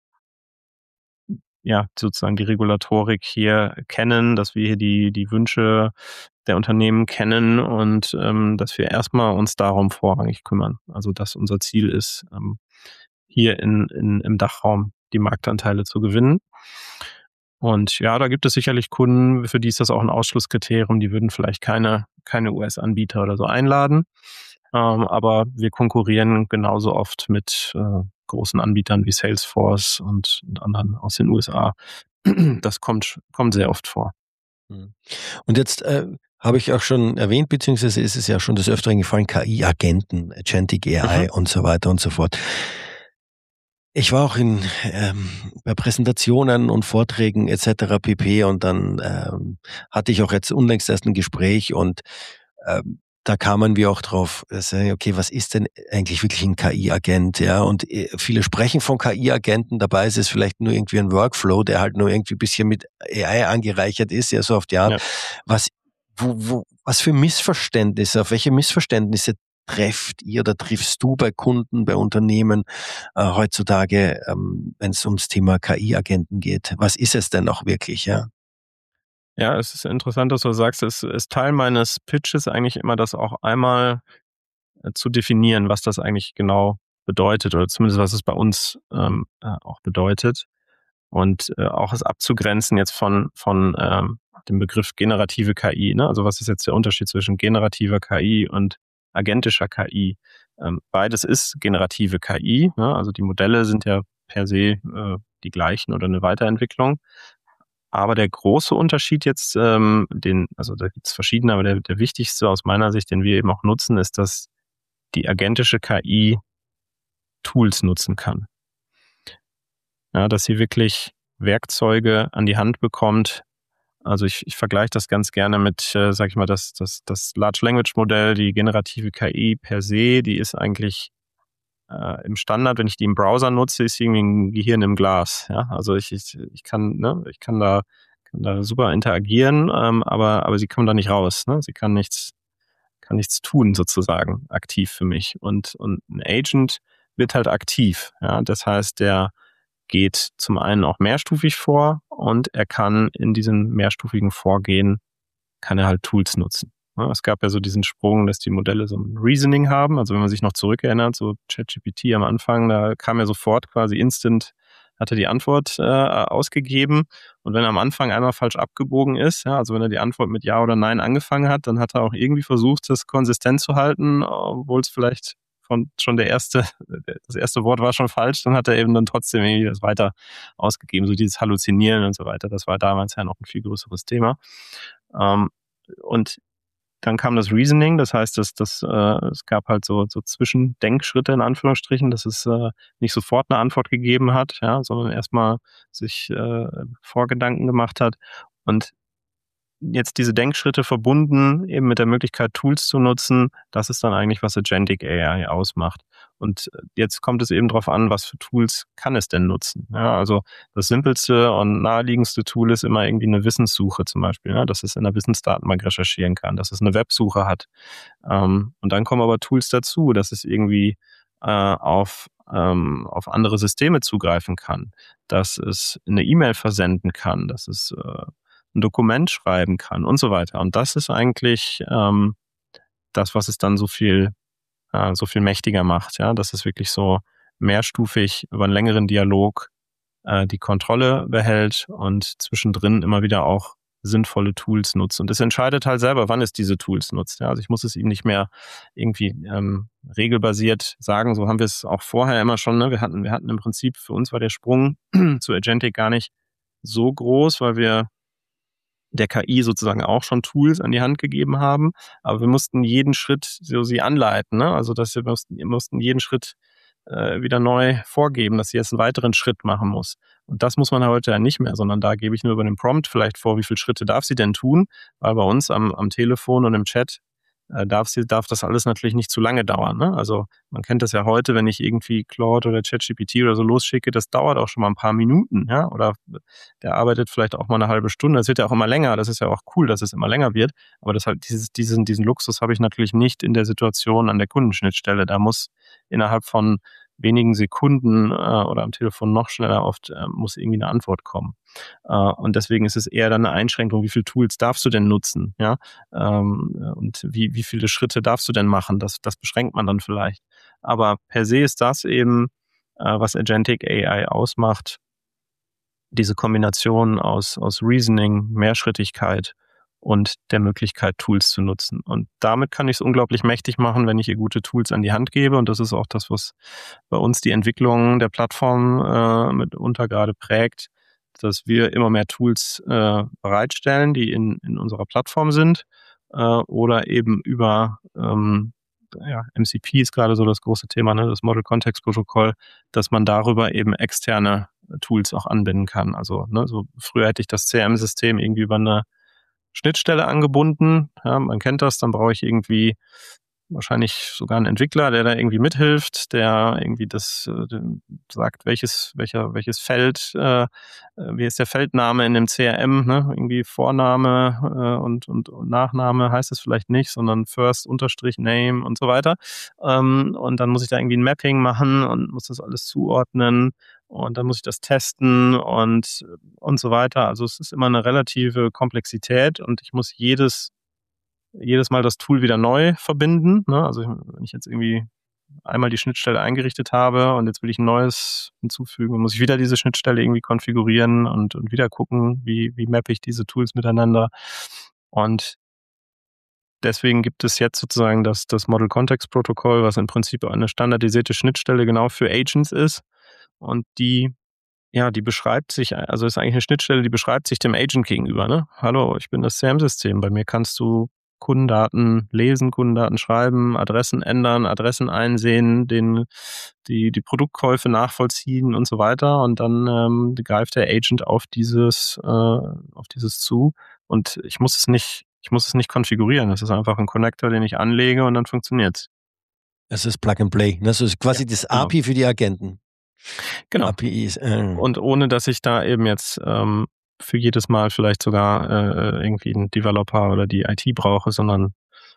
ja sozusagen die Regulatorik hier kennen, dass wir hier die die Wünsche der Unternehmen kennen und ähm, dass wir erstmal uns darum vorrangig kümmern. Also dass unser Ziel ist, ähm, hier in, in im Dachraum die Marktanteile zu gewinnen. Und ja, da gibt es sicherlich Kunden, für die ist das auch ein Ausschlusskriterium, die würden vielleicht keine keine U S-Anbieter oder so einladen. Ähm, aber wir konkurrieren genauso oft mit äh, großen Anbietern wie Salesforce und, und anderen aus den U S A. Das kommt, kommt sehr oft vor. Und jetzt äh, habe ich auch schon erwähnt, beziehungsweise ist es ja schon des Öfteren gefallen, K I-Agenten, Agentic A I mhm. und so weiter und so fort. Ich war auch in ähm, bei Präsentationen und Vorträgen et cetera pp. Und dann ähm, hatte ich auch jetzt unlängst erst ein Gespräch und ähm, da kamen wir auch drauf, okay, was ist denn eigentlich wirklich ein K I-Agent, ja? Und viele sprechen von K I-Agenten, dabei ist es vielleicht nur irgendwie ein Workflow, der halt nur irgendwie ein bisschen mit A I angereichert ist, ja, so auf die Art. Ja. Was, wo, wo, was für Missverständnisse, auf welche Missverständnisse trefft ihr oder triffst du bei Kunden, bei Unternehmen äh, heutzutage, ähm, wenn es ums Thema K I-Agenten geht? Was ist es denn auch wirklich, ja? Ja, es ist interessant, dass du sagst, es ist Teil meines Pitches eigentlich immer, das auch einmal äh, zu definieren, was das eigentlich genau bedeutet oder zumindest was es bei uns ähm, äh, auch bedeutet und äh, auch es abzugrenzen jetzt von von ähm, dem Begriff generative K I. Ne? Also was ist jetzt der Unterschied zwischen generativer K I und agentischer K I? Ähm, beides ist generative K I. Ne? Also die Modelle sind ja per se äh, die gleichen oder eine Weiterentwicklung. Aber der große Unterschied jetzt, ähm, den, also da gibt es verschiedene, aber der, der wichtigste aus meiner Sicht, den wir eben auch nutzen, ist, dass die agentische K I Tools nutzen kann. Ja, dass sie wirklich Werkzeuge an die Hand bekommt. Also ich, ich vergleiche das ganz gerne mit, äh, sag ich mal, das, das, das Large Language Modell, die generative K I per se, die ist eigentlich äh, im Standard, wenn ich die im Browser nutze, ist irgendwie ein Gehirn im Glas. Ja, also ich, ich, ich kann, ne, ich kann da, kann da super interagieren, ähm, aber, aber sie kommt da nicht raus. Ne? Sie kann nichts, kann nichts tun sozusagen aktiv für mich. Und, und ein Agent wird halt aktiv. Ja, das heißt, der geht zum einen auch mehrstufig vor und er kann in diesem mehrstufigen Vorgehen, kann er halt Tools nutzen. Es gab ja so diesen Sprung, dass die Modelle so ein Reasoning haben. Also wenn man sich noch zurückerinnert, so ChatGPT am Anfang, da kam ja sofort quasi instant, hat er die Antwort äh, ausgegeben. Und wenn er am Anfang einmal falsch abgebogen ist, ja, also wenn er die Antwort mit Ja oder Nein angefangen hat, dann hat er auch irgendwie versucht, das konsistent zu halten, obwohl es vielleicht von schon der erste, das erste Wort war schon falsch, dann hat er eben dann trotzdem irgendwie das weiter ausgegeben. So dieses Halluzinieren und so weiter, das war damals ja noch ein viel größeres Thema. Ähm, und dann kam das Reasoning, das heißt, dass das, äh, es gab halt so, so Zwischendenkschritte in Anführungsstrichen, dass es äh, nicht sofort eine Antwort gegeben hat, ja, sondern erstmal sich äh, Vorgedanken gemacht hat. Und jetzt diese Denkschritte verbunden eben mit der Möglichkeit, Tools zu nutzen, das ist dann eigentlich, was Agentic A I ausmacht. Und jetzt kommt es eben darauf an, was für Tools kann es denn nutzen. Ja, also das simpelste und naheliegendste Tool ist immer irgendwie eine Wissenssuche zum Beispiel, ja, dass es in einer Wissensdatenbank recherchieren kann, dass es eine Websuche hat. Ähm, und dann kommen aber Tools dazu, dass es irgendwie äh, auf, ähm, auf andere Systeme zugreifen kann, dass es eine E-Mail versenden kann, dass es äh, ein Dokument schreiben kann und so weiter. Und das ist eigentlich ähm, das, was es dann so viel äh, so viel mächtiger macht, ja, dass es wirklich so mehrstufig über einen längeren Dialog äh, die Kontrolle behält und zwischendrin immer wieder auch sinnvolle Tools nutzt. Und es entscheidet halt selber, wann es diese Tools nutzt. Ja, also ich muss es ihm nicht mehr irgendwie ähm, regelbasiert sagen. So haben wir es auch vorher immer schon. Ne? Wir hatten, wir hatten im Prinzip, für uns war der Sprung zu Agentic gar nicht so groß, weil wir der K I sozusagen auch schon Tools an die Hand gegeben haben, aber wir mussten jeden Schritt so sie anleiten, ne? Also dass wir mussten, wir mussten jeden Schritt äh, wieder neu vorgeben, dass sie jetzt einen weiteren Schritt machen muss. Und das muss man heute ja nicht mehr, sondern da gebe ich nur über den Prompt vielleicht vor, wie viele Schritte darf sie denn tun, weil bei uns am, am Telefon und im Chat äh, darf sie, darf das alles natürlich nicht zu lange dauern. Ne? Also man kennt das ja heute, wenn ich irgendwie Claude oder ChatGPT oder so losschicke, das dauert auch schon mal ein paar Minuten, ja, oder der arbeitet vielleicht auch mal eine halbe Stunde. Das wird ja auch immer länger. Das ist ja auch cool, dass es immer länger wird. Aber das halt dieses, diesen, diesen Luxus habe ich natürlich nicht in der Situation an der Kundenschnittstelle. Da muss innerhalb von wenigen Sekunden äh, oder am Telefon noch schneller oft äh, muss irgendwie eine Antwort kommen. Äh, und deswegen ist es eher dann eine Einschränkung, wie viele Tools darfst du denn nutzen, ja? Ähm, und wie, wie viele Schritte darfst du denn machen? Das, das beschränkt man dann vielleicht. Aber per se ist das eben, äh, was Agentic A I ausmacht, diese Kombination aus, aus Reasoning, Mehrschrittigkeit und der Möglichkeit, Tools zu nutzen. Und damit kann ich es unglaublich mächtig machen, wenn ich ihr gute Tools an die Hand gebe. Und das ist auch das, was bei uns die Entwicklung der Plattform äh, mitunter gerade prägt, dass wir immer mehr Tools äh, bereitstellen, die in, in unserer Plattform sind äh, oder eben über ähm, ja, M C P ist gerade so das große Thema, ne, das Model Context Protocol, dass man darüber eben externe Tools auch anbinden kann. Also ne, so früher hätte ich das C R M-System irgendwie über eine Schnittstelle angebunden. Ja, man kennt das, dann brauche ich irgendwie wahrscheinlich sogar einen Entwickler, der da irgendwie mithilft, der irgendwie das äh, sagt, welches, welcher, welches Feld, äh, wie ist der Feldname in dem C R M, ne? Irgendwie Vorname äh, und, und, und Nachname heißt es vielleicht nicht, sondern First Unterstrich Name und so weiter. Ähm, und dann muss ich da irgendwie ein Mapping machen und muss das alles zuordnen. Und dann muss ich das testen und, und so weiter. Also es ist immer eine relative Komplexität und ich muss jedes jedes Mal das Tool wieder neu verbinden. Ne? Also wenn ich jetzt irgendwie einmal die Schnittstelle eingerichtet habe und jetzt will ich ein neues hinzufügen, muss ich wieder diese Schnittstelle irgendwie konfigurieren und, und wieder gucken, wie, wie mappe ich diese Tools miteinander. Und deswegen gibt es jetzt sozusagen das, das Model Context Protocol, was im Prinzip eine standardisierte Schnittstelle genau für Agents ist. Und die ja, die beschreibt sich, also ist eigentlich eine Schnittstelle, die beschreibt sich dem Agent gegenüber. Ne? Hallo, ich bin das C R M-System. Bei mir kannst du Kundendaten lesen, Kundendaten schreiben, Adressen ändern, Adressen einsehen, den, die, die Produktkäufe nachvollziehen und so weiter. Und dann ähm, greift der Agent auf dieses, äh, auf dieses zu. Und ich muss es nicht, ich muss es nicht konfigurieren. Das ist einfach ein Connector, den ich anlege und dann funktioniert's. Es ist Plug and Play. Das ist quasi Ja, das genau. A P I für die Agenten. Genau. A P I ist, äh. Und ohne, dass ich da eben jetzt ähm, für jedes Mal vielleicht sogar äh, irgendwie einen Developer oder die I T brauche, sondern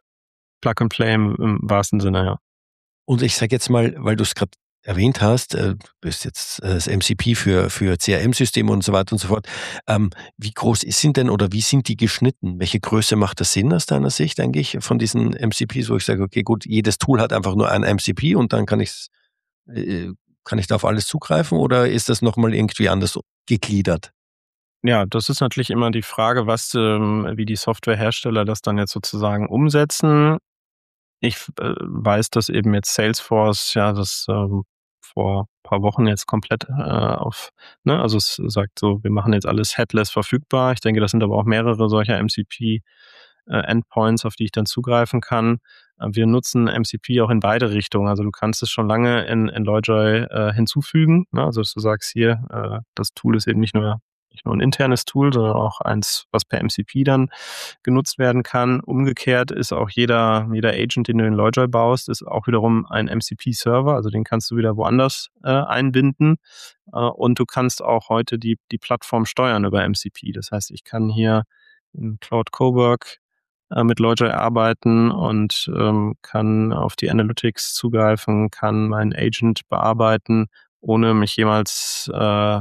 Plug and Play im, im wahrsten Sinne, ja. Und ich sage jetzt mal, weil du es gerade erwähnt hast, äh, du bist jetzt äh, das M C P für, für C R M-Systeme und so weiter und so fort. Ähm, wie groß sind denn oder wie sind die geschnitten? Welche Größe macht das Sinn aus deiner Sicht eigentlich von diesen M C Ps, wo ich sage, okay, gut, jedes Tool hat einfach nur ein M C P und dann kann ich äh, kann ich da auf alles zugreifen oder ist das nochmal irgendwie anders gegliedert? Ja, das ist natürlich immer die Frage, was, ähm, wie die Softwarehersteller das dann jetzt sozusagen umsetzen. Ich äh, weiß, dass eben jetzt Salesforce ja das ähm, vor ein paar Wochen jetzt komplett äh, auf, ne, also es sagt so, wir machen jetzt alles headless verfügbar. Ich denke, das sind aber auch mehrere solcher M C P äh, Endpoints, auf die ich dann zugreifen kann. Äh, wir nutzen M C P auch in beide Richtungen. Also du kannst es schon lange in, in Loyjoy äh, hinzufügen. Ne? Also dass du sagst hier, äh, das Tool ist eben nicht nur nicht nur ein internes Tool, sondern auch eins, was per M C P dann genutzt werden kann. Umgekehrt ist auch jeder, jeder Agent, den du in Loyjoy baust, ist auch wiederum ein M C P-Server, also den kannst du wieder woanders äh, einbinden. Äh, und du kannst auch heute die, die Plattform steuern über M C P. Das heißt, ich kann hier in Cloud Cowork äh, mit Loyjoy arbeiten und ähm, kann auf die Analytics zugreifen, kann meinen Agent bearbeiten, ohne mich jemals äh,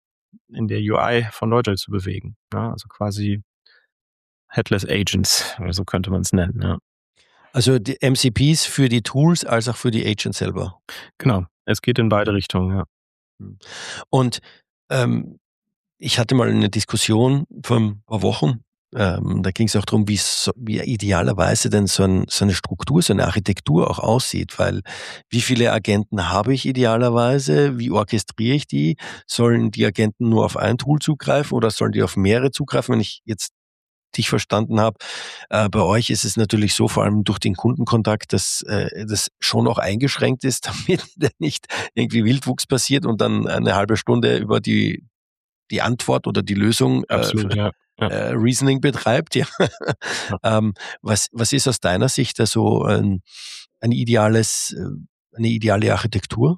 in der U I von Loyjoy zu bewegen. Ja, also quasi Headless Agents, so könnte man es nennen. Ja. Also die M C Ps für die Tools als auch für die Agents selber. Genau, es geht in beide Richtungen. Ja. Und ähm, ich hatte mal eine Diskussion vor ein paar Wochen. Ähm, da ging es auch darum, wie, so, wie idealerweise denn so, ein, so eine Struktur, so eine Architektur auch aussieht. Weil wie viele Agenten habe ich idealerweise? Wie orchestriere ich die? Sollen die Agenten nur auf ein Tool zugreifen oder sollen die auf mehrere zugreifen? Wenn ich jetzt dich verstanden habe, äh, bei euch ist es natürlich so, vor allem durch den Kundenkontakt, dass äh, das schon auch eingeschränkt ist, damit nicht irgendwie Wildwuchs passiert und dann eine halbe Stunde über die die Antwort oder die Lösung Absolut, äh, ja. Ja. äh, Reasoning betreibt. Ja. Ja. ähm, was, was ist aus deiner Sicht da so ein, ein ideales, äh, eine ideale Architektur?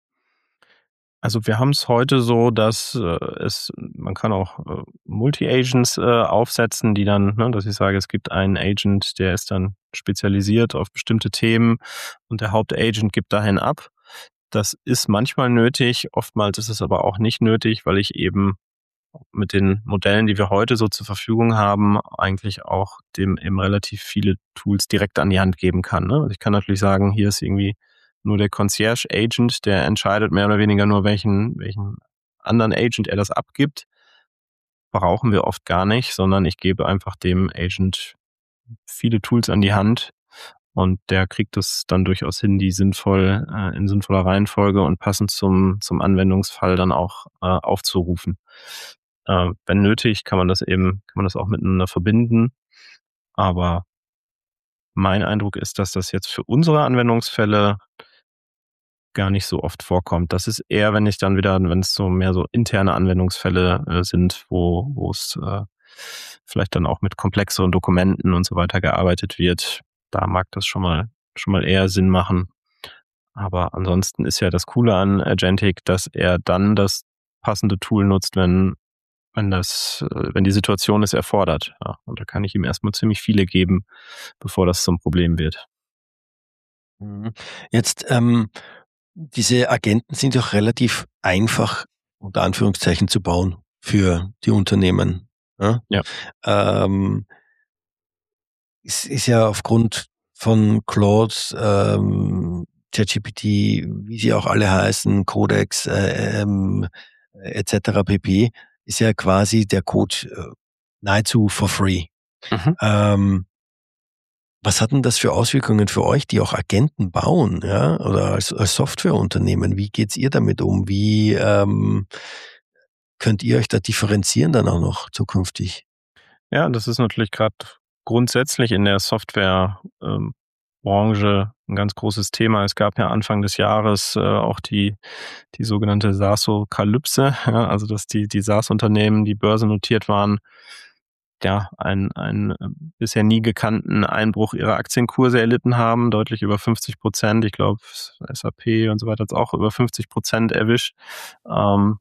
Also wir haben es heute so, dass äh, es, man kann auch äh, Multi-Agents äh, aufsetzen, die dann, ne, dass ich sage, es gibt einen Agent, der ist dann spezialisiert auf bestimmte Themen und der Hauptagent gibt dahin ab. Das ist manchmal nötig, oftmals ist es aber auch nicht nötig, weil ich eben mit den Modellen, die wir heute so zur Verfügung haben, eigentlich auch dem eben relativ viele Tools direkt an die Hand geben kann. Ne? Also ich kann natürlich sagen, hier ist irgendwie nur der Concierge-Agent, der entscheidet mehr oder weniger nur, welchen, welchen anderen Agent er das abgibt. Brauchen wir oft gar nicht, sondern ich gebe einfach dem Agent viele Tools an die Hand und der kriegt es dann durchaus hin, die sinnvoll, äh, in sinnvoller Reihenfolge und passend zum, zum Anwendungsfall dann auch äh, aufzurufen. Äh, wenn nötig, kann man das eben, kann man das auch miteinander verbinden. Aber mein Eindruck ist, dass das jetzt für unsere Anwendungsfälle gar nicht so oft vorkommt. Das ist eher, wenn ich dann wieder, wenn es so mehr so interne Anwendungsfälle äh, sind, wo, wo es äh, vielleicht dann auch mit komplexeren Dokumenten und so weiter gearbeitet wird. Da mag das schon mal, schon mal eher Sinn machen. Aber ansonsten ist ja das Coole an Agentic, dass er dann das passende Tool nutzt, wenn, wenn das, wenn die Situation es erfordert. Ja, und da kann ich ihm erstmal ziemlich viele geben, bevor das zum Problem wird. Jetzt, ähm, diese Agenten sind doch relativ einfach, unter Anführungszeichen, zu bauen für die Unternehmen. Ja? Ja. Ähm, es ist ja aufgrund von Claude, ähm, ChatGPT, wie sie auch alle heißen, Codex, äh, ähm, et cetera pp., ist ja quasi der Code äh, nahezu for free. Mhm. Ähm, was hat denn das für Auswirkungen für euch, die auch Agenten bauen, ja, oder als, als Softwareunternehmen? Wie geht's ihr damit um? Wie ähm, könnt ihr euch da differenzieren dann auch noch zukünftig? Ja, das ist natürlich gerade grundsätzlich in der Software ähm, Branche ein ganz großes Thema. Es gab ja Anfang des Jahres äh, auch die die sogenannte SaaSokalypse, ja, also dass die die SaaS-Unternehmen, die börsennotiert waren, ja, einen einen äh, bisher nie gekannten Einbruch ihrer Aktienkurse erlitten haben, deutlich über fünfzig Prozent. Ich glaube, S A P und so weiter hat's auch über fünfzig Prozent erwischt. Ähm,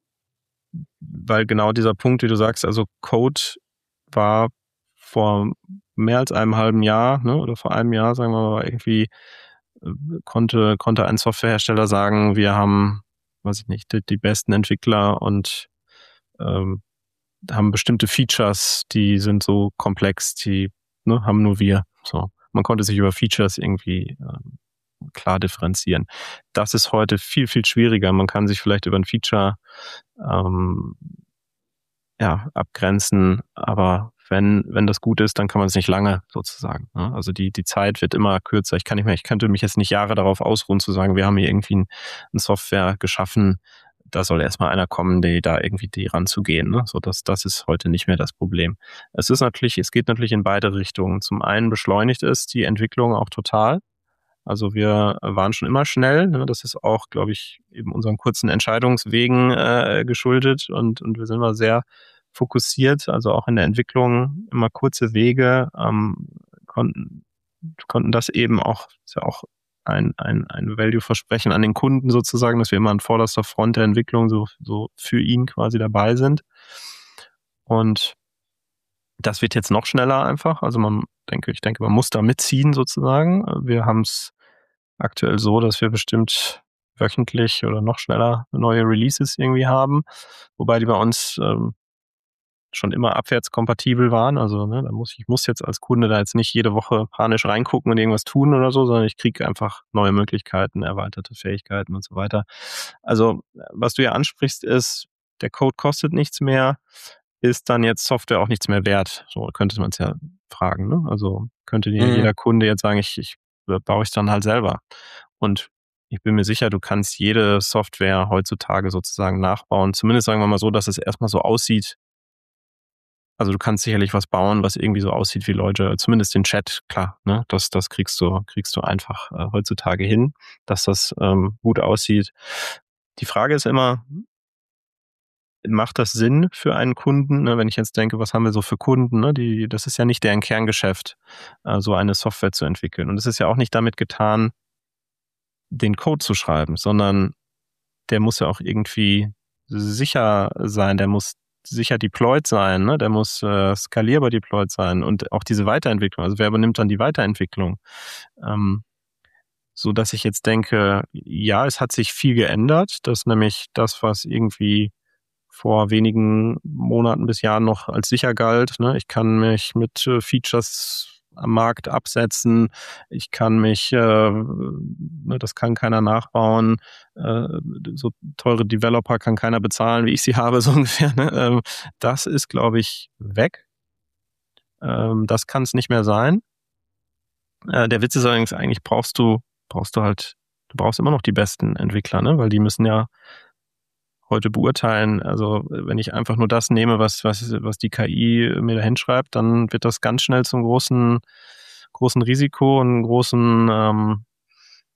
weil genau dieser Punkt, wie du sagst, also Code war vor mehr als einem halben Jahr, ne, oder vor einem Jahr, sagen wir mal, irgendwie äh, konnte konnte ein Softwarehersteller sagen, wir haben, weiß ich nicht, die, die besten Entwickler und ähm, haben bestimmte Features, die sind so komplex, die ne, haben nur wir. So, man konnte sich über Features irgendwie ähm, klar differenzieren. Das ist heute viel viel schwieriger. Man kann sich vielleicht über ein Feature ähm, ja, abgrenzen, aber wenn, wenn das gut ist, dann kann man es nicht lange sozusagen. Ne? Also die, die Zeit wird immer kürzer. Ich kann nicht mehr, ich könnte mich jetzt nicht Jahre darauf ausruhen zu sagen, wir haben hier irgendwie ein, ein Software geschaffen, da soll erstmal einer kommen, die da irgendwie die ranzugehen. Ne? So, das, das ist heute nicht mehr das Problem. Es ist natürlich, es geht natürlich in beide Richtungen. Zum einen beschleunigt es die Entwicklung auch total. Also wir waren schon immer schnell. Ne? Das ist auch, glaube ich, eben unseren kurzen Entscheidungswegen äh, geschuldet und, und wir sind immer sehr fokussiert, also auch in der Entwicklung immer kurze Wege, ähm, konnten, konnten das eben auch, ist ja auch ein, ein, ein Value-Versprechen an den Kunden sozusagen, dass wir immer an vorderster Front der Entwicklung so, so für ihn quasi dabei sind. Und das wird jetzt noch schneller einfach. Also man denke, ich denke, man muss da mitziehen sozusagen. Wir haben es aktuell so, dass wir bestimmt wöchentlich oder noch schneller neue Releases irgendwie haben, wobei die bei uns ähm, schon immer abwärtskompatibel waren. Also ne, da muss ich muss jetzt als Kunde da jetzt nicht jede Woche panisch reingucken und irgendwas tun oder so, sondern ich kriege einfach neue Möglichkeiten, erweiterte Fähigkeiten und so weiter. Also was du ja ansprichst, ist, der Code kostet nichts mehr, ist dann jetzt Software auch nichts mehr wert? So könnte man es ja fragen. Ne? Also könnte dir Mhm. jeder Kunde jetzt sagen, ich, ich baue ich dann halt selber. Und ich bin mir sicher, du kannst jede Software heutzutage sozusagen nachbauen. Zumindest sagen wir mal so, dass es erstmal so aussieht. Also du kannst sicherlich was bauen, was irgendwie so aussieht wie Leute, zumindest den Chat, klar, ne? Das, das kriegst du, kriegst du einfach äh, heutzutage hin, dass das ähm, gut aussieht. Die Frage ist immer, macht das Sinn für einen Kunden? Ne? Wenn ich jetzt denke, was haben wir so für Kunden? Ne? Die, das ist ja nicht deren Kerngeschäft, äh, so eine Software zu entwickeln. Und es ist ja auch nicht damit getan, den Code zu schreiben, sondern der muss ja auch irgendwie sicher sein, der muss sicher deployed sein, ne? Der muss äh, skalierbar deployed sein und auch diese Weiterentwicklung. Also wer übernimmt dann die Weiterentwicklung? Ähm, so dass ich jetzt denke, ja, es hat sich viel geändert, dass nämlich das, was irgendwie vor wenigen Monaten bis Jahren noch als sicher galt, ne? Ich kann mich mit äh, Features am Markt absetzen, ich kann mich, äh, ne, das kann keiner nachbauen, äh, so teure Developer kann keiner bezahlen, wie ich sie habe, so ungefähr. Ne? Ähm, das ist, glaube ich, weg. Ähm, das kann es nicht mehr sein. Äh, der Witz ist allerdings, eigentlich brauchst du, brauchst du halt, du brauchst immer noch die besten Entwickler, ne? Weil die müssen ja heute beurteilen. Also wenn ich einfach nur das nehme, was, was, was die K I mir da hinschreibt, dann wird das ganz schnell zum großen, großen Risiko und großen, ähm,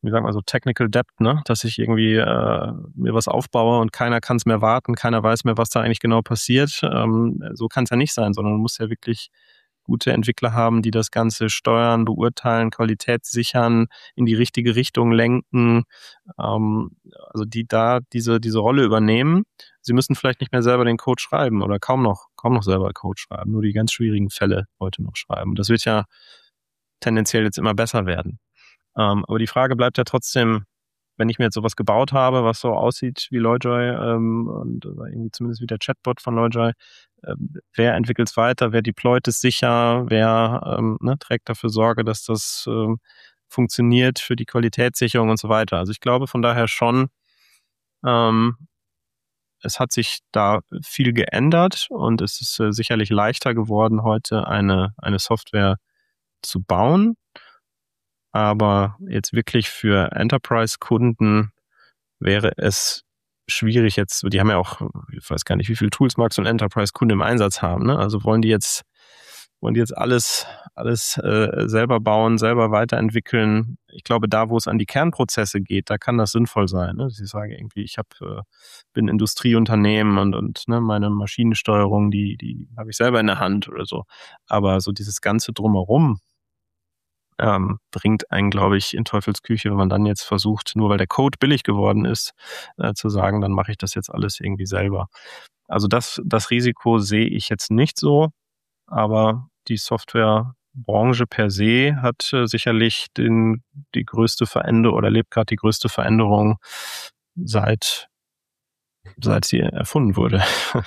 wie sagt man so, Technical Debt, ne? Dass ich irgendwie äh, mir was aufbaue und keiner kann es mehr warten, keiner weiß mehr, was da eigentlich genau passiert. Ähm, so kann es ja nicht sein, sondern du musst ja wirklich gute Entwickler haben, die das Ganze steuern, beurteilen, Qualität sichern, in die richtige Richtung lenken, ähm, also die da diese diese Rolle übernehmen. Sie müssen vielleicht nicht mehr selber den Code schreiben oder kaum noch kaum noch selber Code schreiben, nur die ganz schwierigen Fälle heute noch schreiben. Das wird ja tendenziell jetzt immer besser werden. Ähm, aber die Frage bleibt ja trotzdem, wenn ich mir jetzt sowas gebaut habe, was so aussieht wie Loyjoy ähm, und oder irgendwie zumindest wie der Chatbot von Loyjoy, äh, wer entwickelt es weiter, wer deployt es sicher, wer ähm, ne, trägt dafür Sorge, dass das ähm, funktioniert für die Qualitätssicherung und so weiter. Also ich glaube von daher schon, ähm, es hat sich da viel geändert und es ist äh, sicherlich leichter geworden, heute eine, eine Software zu bauen. Aber jetzt wirklich für Enterprise-Kunden wäre es schwierig jetzt, die haben ja auch, ich weiß gar nicht, wie viele Tools mag so ein Enterprise-Kunde im Einsatz haben, ne? Also wollen die jetzt, wollen die jetzt alles, alles äh, selber bauen, selber weiterentwickeln? Ich glaube, da, wo es an die Kernprozesse geht, da kann das sinnvoll sein, ne? Dass ich sage irgendwie, ich habe, äh, bin Industrieunternehmen und, und ne, meine Maschinensteuerung, die, die habe ich selber in der Hand oder so. Aber so dieses Ganze drumherum, Ähm, bringt einen, glaube ich, in Teufelsküche, wenn man dann jetzt versucht, nur weil der Code billig geworden ist, äh, zu sagen, dann mache ich das jetzt alles irgendwie selber. Also das, das Risiko sehe ich jetzt nicht so, aber die Softwarebranche per se hat äh, sicherlich den, die größte Veränderung oder lebt gerade die größte Veränderung seit, seit sie erfunden wurde.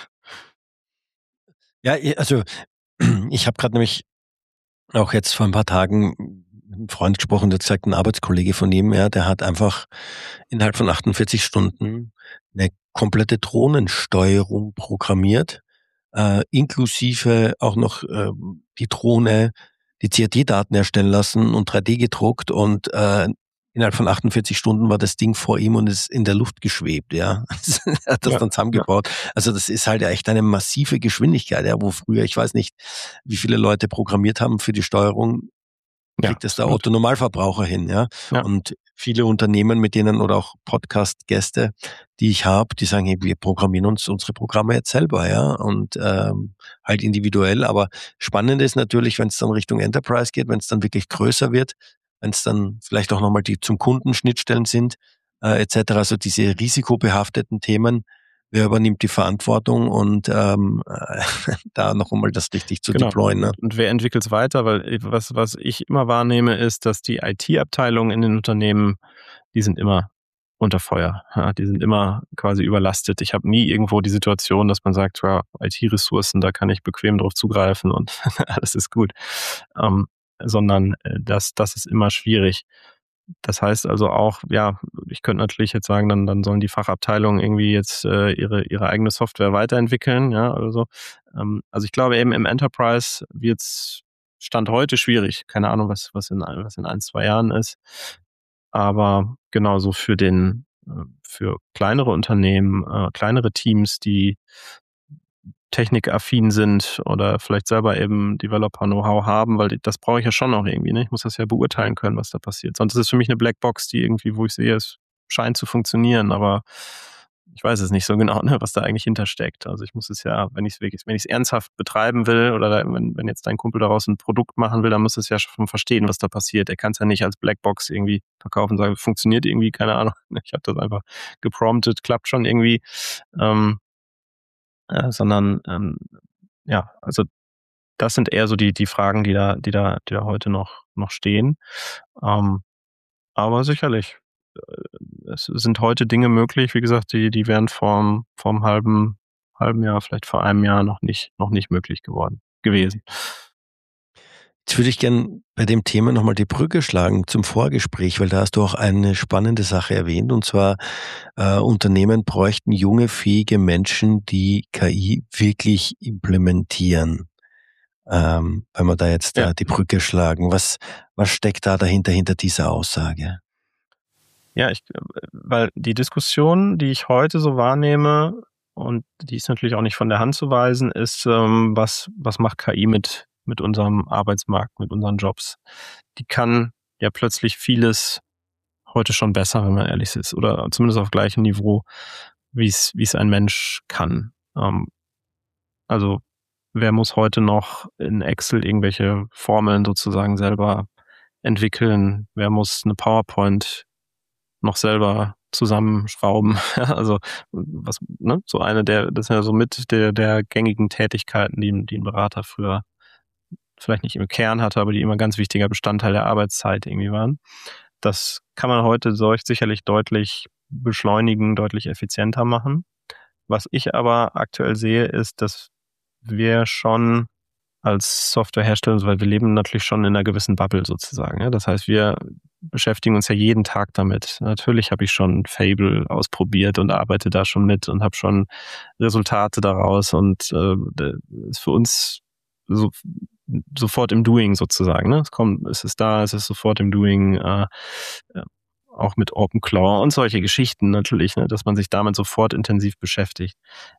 Ja, also ich habe gerade nämlich auch jetzt vor ein paar Tagen mit einem Freund gesprochen, der sagt, ein Arbeitskollege von ihm, ja, der hat einfach innerhalb von achtundvierzig Stunden eine komplette Drohnensteuerung programmiert, äh, inklusive auch noch äh, die Drohne, die C A D-Daten erstellen lassen und drei D gedruckt und äh, innerhalb von achtundvierzig Stunden war das Ding vor ihm und ist in der Luft geschwebt, ja. Er hat das Ja, dann zusammengebaut. Also das ist halt echt eine massive Geschwindigkeit, ja, wo früher, ich weiß nicht, wie viele Leute programmiert haben für die Steuerung, ja, kriegt das der absolut. Otto-Normalverbraucher hin, ja. Ja. Und viele Unternehmen, mit denen oder auch Podcast-Gäste, die ich habe, die sagen, hey, wir programmieren uns unsere Programme jetzt selber, ja, und ähm, halt individuell. Aber spannend ist natürlich, wenn es dann Richtung Enterprise geht, wenn es dann wirklich größer wird, wenn es dann vielleicht auch nochmal die zum Kunden Schnittstellen sind, äh, et cetera. Also diese risikobehafteten Themen, wer übernimmt die Verantwortung und ähm, da noch einmal das richtig zu Genau. deployen. Ne? Und, und wer entwickelt es weiter? Weil was, was ich immer wahrnehme, ist, dass die I T-Abteilungen in den Unternehmen, die sind immer unter Feuer. Ja, die sind immer quasi überlastet. Ich habe nie irgendwo die Situation, dass man sagt, ja, I T-Ressourcen, da kann ich bequem drauf zugreifen und alles ist gut. Ähm, sondern äh, das, das ist immer schwierig. Das heißt also auch, ja, ich könnte natürlich jetzt sagen, dann, dann sollen die Fachabteilungen irgendwie jetzt äh, ihre, ihre eigene Software weiterentwickeln, ja, oder so. Ähm, also ich glaube eben im Enterprise wird's Stand heute schwierig. Keine Ahnung, was, was in, was in ein, zwei Jahren ist. Aber genauso für den, äh, für kleinere Unternehmen, äh, kleinere Teams, die technikaffin sind oder vielleicht selber eben Developer-Know-how haben, weil das brauche ich ja schon noch irgendwie. Ne? Ich muss das ja beurteilen können, was da passiert. Sonst ist es für mich eine Blackbox, die irgendwie, wo ich sehe, es scheint zu funktionieren, aber ich weiß es nicht so genau, ne, was da eigentlich hintersteckt. Also ich muss es ja, wenn ich es wirklich, wenn ich es ernsthaft betreiben will oder wenn, wenn jetzt dein Kumpel daraus ein Produkt machen will, dann muss es ja schon verstehen, was da passiert. Er kann es ja nicht als Blackbox irgendwie verkaufen und sagen, funktioniert irgendwie, keine Ahnung. Ich habe das einfach gepromptet, klappt schon irgendwie. Ähm, äh, sondern ähm, ja, also das sind eher so die die Fragen, die da die da die da heute noch noch stehen. Ähm, aber sicherlich, äh, es sind heute Dinge möglich, wie gesagt, die die wären vorm vorm halben halben Jahr, vielleicht vor einem Jahr noch nicht noch nicht möglich geworden gewesen. Jetzt würde ich gern bei dem Thema nochmal die Brücke schlagen zum Vorgespräch, weil da hast du auch eine spannende Sache erwähnt, und zwar äh, Unternehmen bräuchten junge, fähige Menschen, die K I wirklich implementieren. Ähm, wenn wir da jetzt Ja. da die Brücke schlagen, was, was steckt da dahinter, hinter dieser Aussage? Ja, ich, weil die Diskussion, die ich heute so wahrnehme, und die ist natürlich auch nicht von der Hand zu weisen, ist, ähm, was, was macht K I mit, mit unserem Arbeitsmarkt, mit unseren Jobs? Die kann ja plötzlich vieles heute schon besser, wenn man ehrlich ist, oder zumindest auf gleichem Niveau, wie es wie es ein Mensch kann. Ähm, also wer muss heute noch in Excel irgendwelche Formeln sozusagen selber entwickeln? Wer muss eine PowerPoint noch selber zusammenschrauben? Also was, ne? So eine der, das ist ja so mit der, der gängigen Tätigkeiten, die, die ein Berater früher vielleicht nicht im Kern hatte, aber die immer ganz wichtiger Bestandteil der Arbeitszeit irgendwie waren. Das kann man heute solch sicherlich deutlich beschleunigen, deutlich effizienter machen. Was ich aber aktuell sehe, ist, dass wir schon als Softwarehersteller, weil wir leben natürlich schon in einer gewissen Bubble sozusagen. Ja? Das heißt, wir beschäftigen uns ja jeden Tag damit. Natürlich habe ich schon Fable ausprobiert und arbeite da schon mit und habe schon Resultate daraus und äh, ist für uns so sofort im Doing sozusagen. Ne? Es kommt, es ist da, es ist sofort im Doing, äh, auch mit OpenClaw und solche Geschichten natürlich, ne? Dass man sich damit sofort intensiv beschäftigt.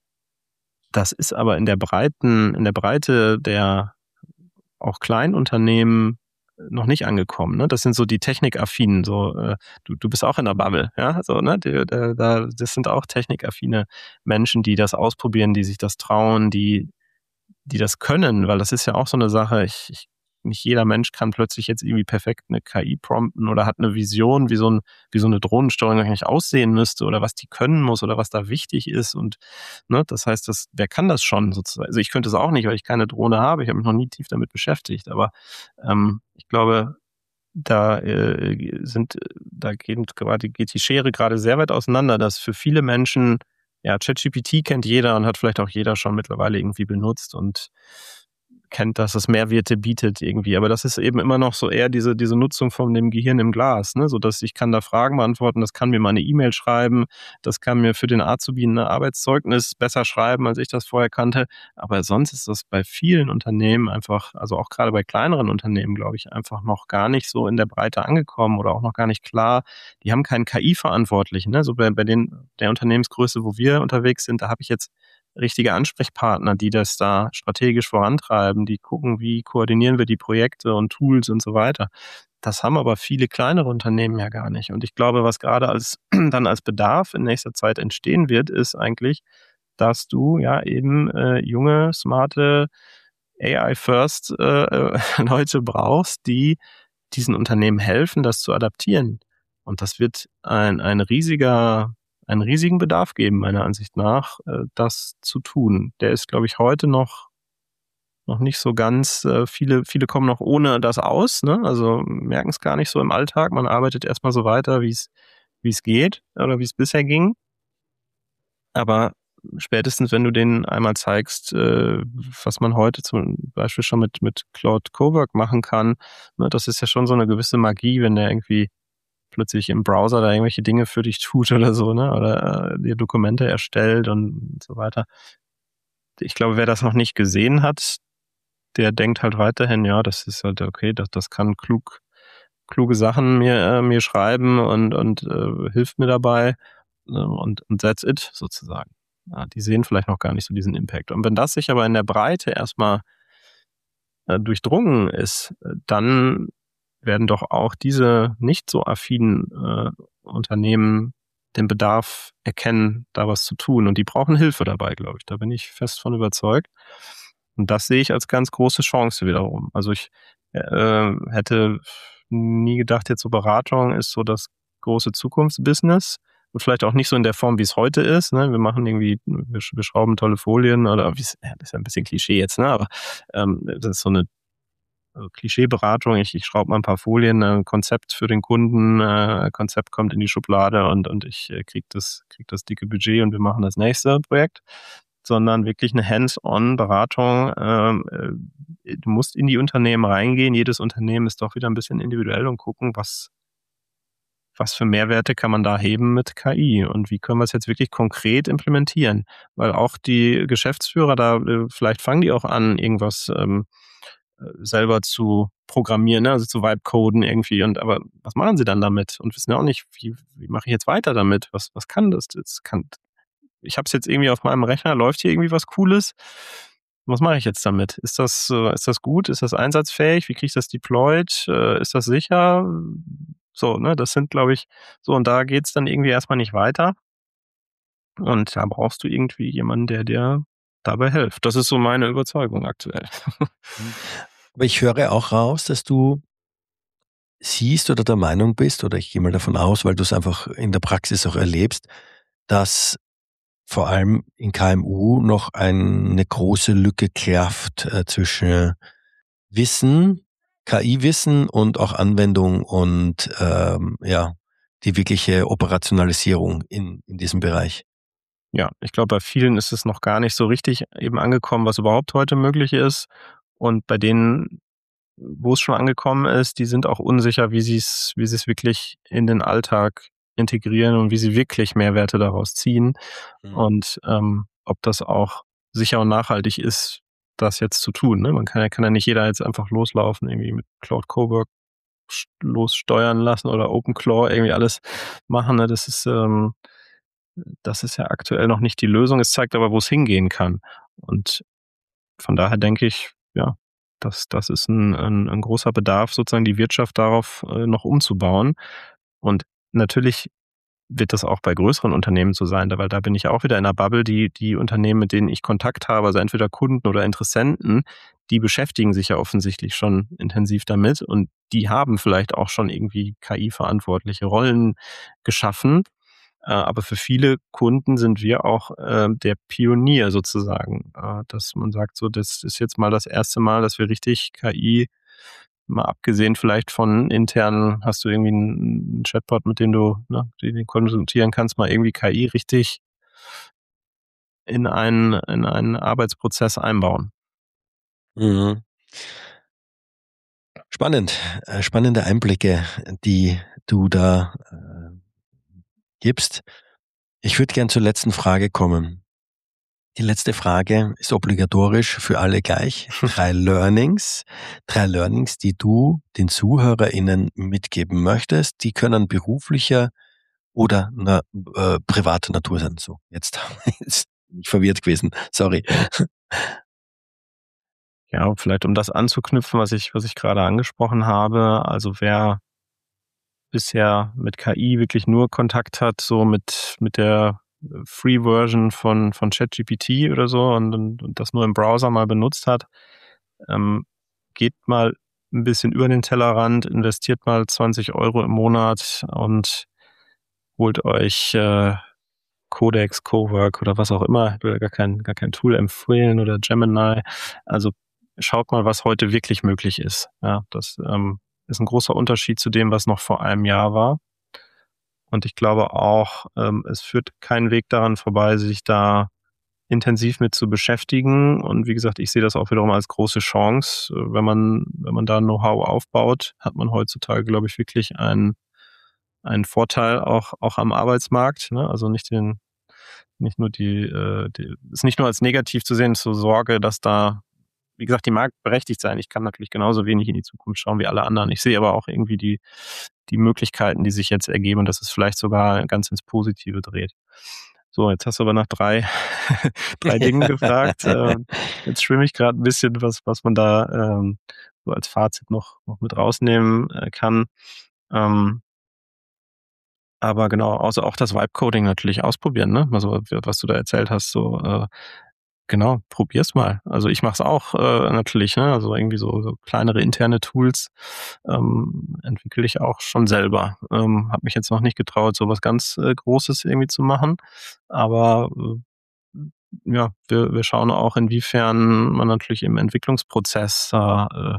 Das ist aber in der breiten, in der Breite der auch Kleinunternehmen noch nicht angekommen. Ne? Das sind so die Technikaffinen. So, äh, du, du bist auch in der Bubble, ja. So, ne? Die, da, da, das sind auch technikaffine Menschen, die das ausprobieren, die sich das trauen, die, die das können, weil das ist ja auch so eine Sache. Ich, ich nicht jeder Mensch kann plötzlich jetzt irgendwie perfekt eine K I prompten oder hat eine Vision, wie so, ein, wie so eine Drohnensteuerung eigentlich aussehen müsste oder was die können muss oder was da wichtig ist. Und ne, das heißt, das, wer kann das schon sozusagen? Also ich könnte es auch nicht, weil ich keine Drohne habe. Ich habe mich noch nie tief damit beschäftigt. Aber ähm, ich glaube, da äh, sind, da geht gerade geht die Schere gerade sehr weit auseinander, dass für viele Menschen, ja, ChatGPT kennt jeder und hat vielleicht auch jeder schon mittlerweile irgendwie benutzt und kennt, dass es Mehrwerte bietet irgendwie. Aber das ist eben immer noch so eher diese, diese Nutzung von dem Gehirn im Glas, ne? So dass ich kann da Fragen beantworten, das kann mir mal eine E-Mail schreiben, das kann mir für den Azubi ein Arbeitszeugnis besser schreiben, als ich das vorher kannte. Aber sonst ist das bei vielen Unternehmen einfach, also auch gerade bei kleineren Unternehmen, glaube ich, einfach noch gar nicht so in der Breite angekommen oder auch noch gar nicht klar. Die haben keinen K I-Verantwortlichen, ne? So bei, bei den, der Unternehmensgröße, wo wir unterwegs sind, da habe ich jetzt richtige Ansprechpartner, die das da strategisch vorantreiben, die gucken, wie koordinieren wir die Projekte und Tools und so weiter. Das haben aber viele kleinere Unternehmen ja gar nicht. Und ich glaube, was gerade als dann als Bedarf in nächster Zeit entstehen wird, ist eigentlich, dass du ja eben äh, junge, smarte A I-First äh, Leute brauchst, die diesen Unternehmen helfen, das zu adaptieren. Und das wird ein, ein riesiger einen riesigen Bedarf geben, meiner Ansicht nach, das zu tun. Der ist, glaube ich, heute noch noch nicht so ganz, viele viele kommen noch ohne das aus, ne? Also merken es gar nicht so im Alltag. Man arbeitet erstmal so weiter, wie es wie es geht oder wie es bisher ging. Aber spätestens, wenn du denen einmal zeigst, was man heute zum Beispiel schon mit mit Claude Cowork machen kann, ne, das ist ja schon so eine gewisse Magie, wenn der irgendwie plötzlich im Browser da irgendwelche Dinge für dich tut oder so, ne? Oder äh, dir Dokumente erstellt und so weiter. Ich glaube, wer das noch nicht gesehen hat, der denkt halt weiterhin, ja, das ist halt okay, das, das kann klug, kluge Sachen mir, äh, mir schreiben und, und äh, hilft mir dabei äh, und, und that's it sozusagen. Ja, die sehen vielleicht noch gar nicht so diesen Impact. Und wenn das sich aber in der Breite erstmal äh, durchdrungen ist, dann werden doch auch diese nicht so affinen äh, Unternehmen den Bedarf erkennen, da was zu tun. Und die brauchen Hilfe dabei, glaube ich. Da bin ich fest von überzeugt. Und das sehe ich als ganz große Chance wiederum. Also ich äh, hätte nie gedacht, jetzt so Beratung ist so das große Zukunftsbusiness. Und vielleicht auch nicht so in der Form, wie es heute ist. Ne? Wir machen irgendwie, wir, wir schrauben tolle Folien oder wie, ja, das ist ja ein bisschen Klischee jetzt, ne? Aber ähm, das ist so eine also Klischeeberatung, ich, ich schraube mal ein paar Folien, ein Konzept für den Kunden, äh, Konzept kommt in die Schublade und, und ich äh, krieg das, krieg das dicke Budget und wir machen das nächste Projekt, sondern wirklich eine Hands-on-Beratung. Ähm, äh, du musst in die Unternehmen reingehen, jedes Unternehmen ist doch wieder ein bisschen individuell und gucken, was, was für Mehrwerte kann man da heben mit K I und wie können wir es jetzt wirklich konkret implementieren, weil auch die Geschäftsführer da, äh, vielleicht fangen die auch an, irgendwas ähm, selber zu programmieren, ne? Also zu Vibe-Coden irgendwie. Und aber was machen sie dann damit? Und wissen ja auch nicht, wie, wie mache ich jetzt weiter damit? Was, was kann das? das kann, ich habe es jetzt irgendwie auf meinem Rechner, läuft hier irgendwie was Cooles. Was mache ich jetzt damit? Ist das, ist das gut? Ist das einsatzfähig? Wie kriege ich das deployed? Ist das sicher? So, ne, das sind, glaube ich, so, und da geht's dann irgendwie erstmal nicht weiter. Und da brauchst du irgendwie jemanden, der dir dabei hilft. Das ist so meine Überzeugung aktuell. Mhm. Aber ich höre auch raus, dass du siehst oder der Meinung bist, oder ich gehe mal davon aus, weil du es einfach in der Praxis auch erlebst, dass vor allem in K M U noch eine große Lücke klafft äh, zwischen Wissen, K I-Wissen und auch Anwendung und ähm, ja, die wirkliche Operationalisierung in, in diesem Bereich. Ja, ich glaube, bei vielen ist es noch gar nicht so richtig eben angekommen, was überhaupt heute möglich ist. Und bei denen, wo es schon angekommen ist, die sind auch unsicher, wie sie es, wie sie es wirklich in den Alltag integrieren und wie sie wirklich Mehrwerte daraus ziehen. Mhm. Und ähm, ob das auch sicher und nachhaltig ist, das jetzt zu tun. Ne? Man kann ja, kann ja nicht jeder jetzt einfach loslaufen, irgendwie mit Cloud Cowork lossteuern lassen oder OpenClaw irgendwie alles machen. Ne? Das ist, ähm, das ist ja aktuell noch nicht die Lösung. Es zeigt aber, wo es hingehen kann. Und von daher denke ich, ja, das, das ist ein, ein, ein großer Bedarf, sozusagen die Wirtschaft darauf äh, noch umzubauen. Und natürlich wird das auch bei größeren Unternehmen so sein, weil da bin ich auch wieder in einer Bubble, die, die Unternehmen, mit denen ich Kontakt habe, also entweder Kunden oder Interessenten, die beschäftigen sich ja offensichtlich schon intensiv damit und die haben vielleicht auch schon irgendwie K I-verantwortliche Rollen geschaffen. Äh, aber für viele Kunden sind wir auch äh, der Pionier sozusagen, äh, dass man sagt, so, das ist jetzt mal das erste Mal, dass wir richtig K I, mal abgesehen vielleicht von internen, hast du irgendwie einen Chatbot, mit dem du, ne, den konsultieren kannst, mal irgendwie K I richtig in einen, in einen Arbeitsprozess einbauen. Mhm. Spannend, äh, spannende Einblicke, die du da äh, gibst. Ich würde gern zur letzten Frage kommen. Die letzte Frage ist obligatorisch für alle gleich. Drei Learnings, drei Learnings, die du den ZuhörerInnen mitgeben möchtest. Die können beruflicher oder na, äh, privater Natur sein. So, jetzt, jetzt bin ich verwirrt gewesen. Sorry. Ja, vielleicht um das anzuknüpfen, was ich, was ich gerade angesprochen habe. Also wer bisher mit K I wirklich nur Kontakt hat, so mit, mit der Free-Version von, von ChatGPT oder so und, und, und das nur im Browser mal benutzt hat, ähm, geht mal ein bisschen über den Tellerrand, investiert mal zwanzig Euro im Monat und holt euch äh, Codex, Cowork oder was auch immer. Ich will gar kein, gar kein Tool empfehlen oder Gemini. Also schaut mal, was heute wirklich möglich ist. Ja, das ähm, ist ein großer Unterschied zu dem, was noch vor einem Jahr war. Und ich glaube auch, ähm, es führt kein Weg daran vorbei, sich da intensiv mit zu beschäftigen. Und wie gesagt, ich sehe das auch wiederum als große Chance. Wenn man, wenn man da Know-how aufbaut, hat man heutzutage, glaube ich, wirklich einen, einen Vorteil auch, auch am Arbeitsmarkt. Ne? Also nicht den, nicht nur die, äh, die, ist nicht nur als negativ zu sehen, zur Sorge, dass da, wie gesagt, die mag berechtigt sein. Ich kann natürlich genauso wenig in die Zukunft schauen wie alle anderen. Ich sehe aber auch irgendwie die, die Möglichkeiten, die sich jetzt ergeben, dass es vielleicht sogar ganz ins Positive dreht. So, jetzt hast du aber nach drei, drei Dingen gefragt. Ähm, jetzt schwimme ich gerade ein bisschen, was, was man da ähm, so als Fazit noch, noch mit rausnehmen äh, kann. Ähm, aber genau, außer auch das Vibe-Coding natürlich ausprobieren, ne? Also was du da erzählt hast, so äh, genau, probier's mal. Also ich mache es auch äh, natürlich, ne? Also irgendwie so, so kleinere interne Tools ähm, entwickle ich auch schon selber. Ähm, habe mich jetzt noch nicht getraut, so was ganz äh, Großes irgendwie zu machen. Aber äh, ja, wir, wir schauen auch, inwiefern man natürlich im Entwicklungsprozess, äh,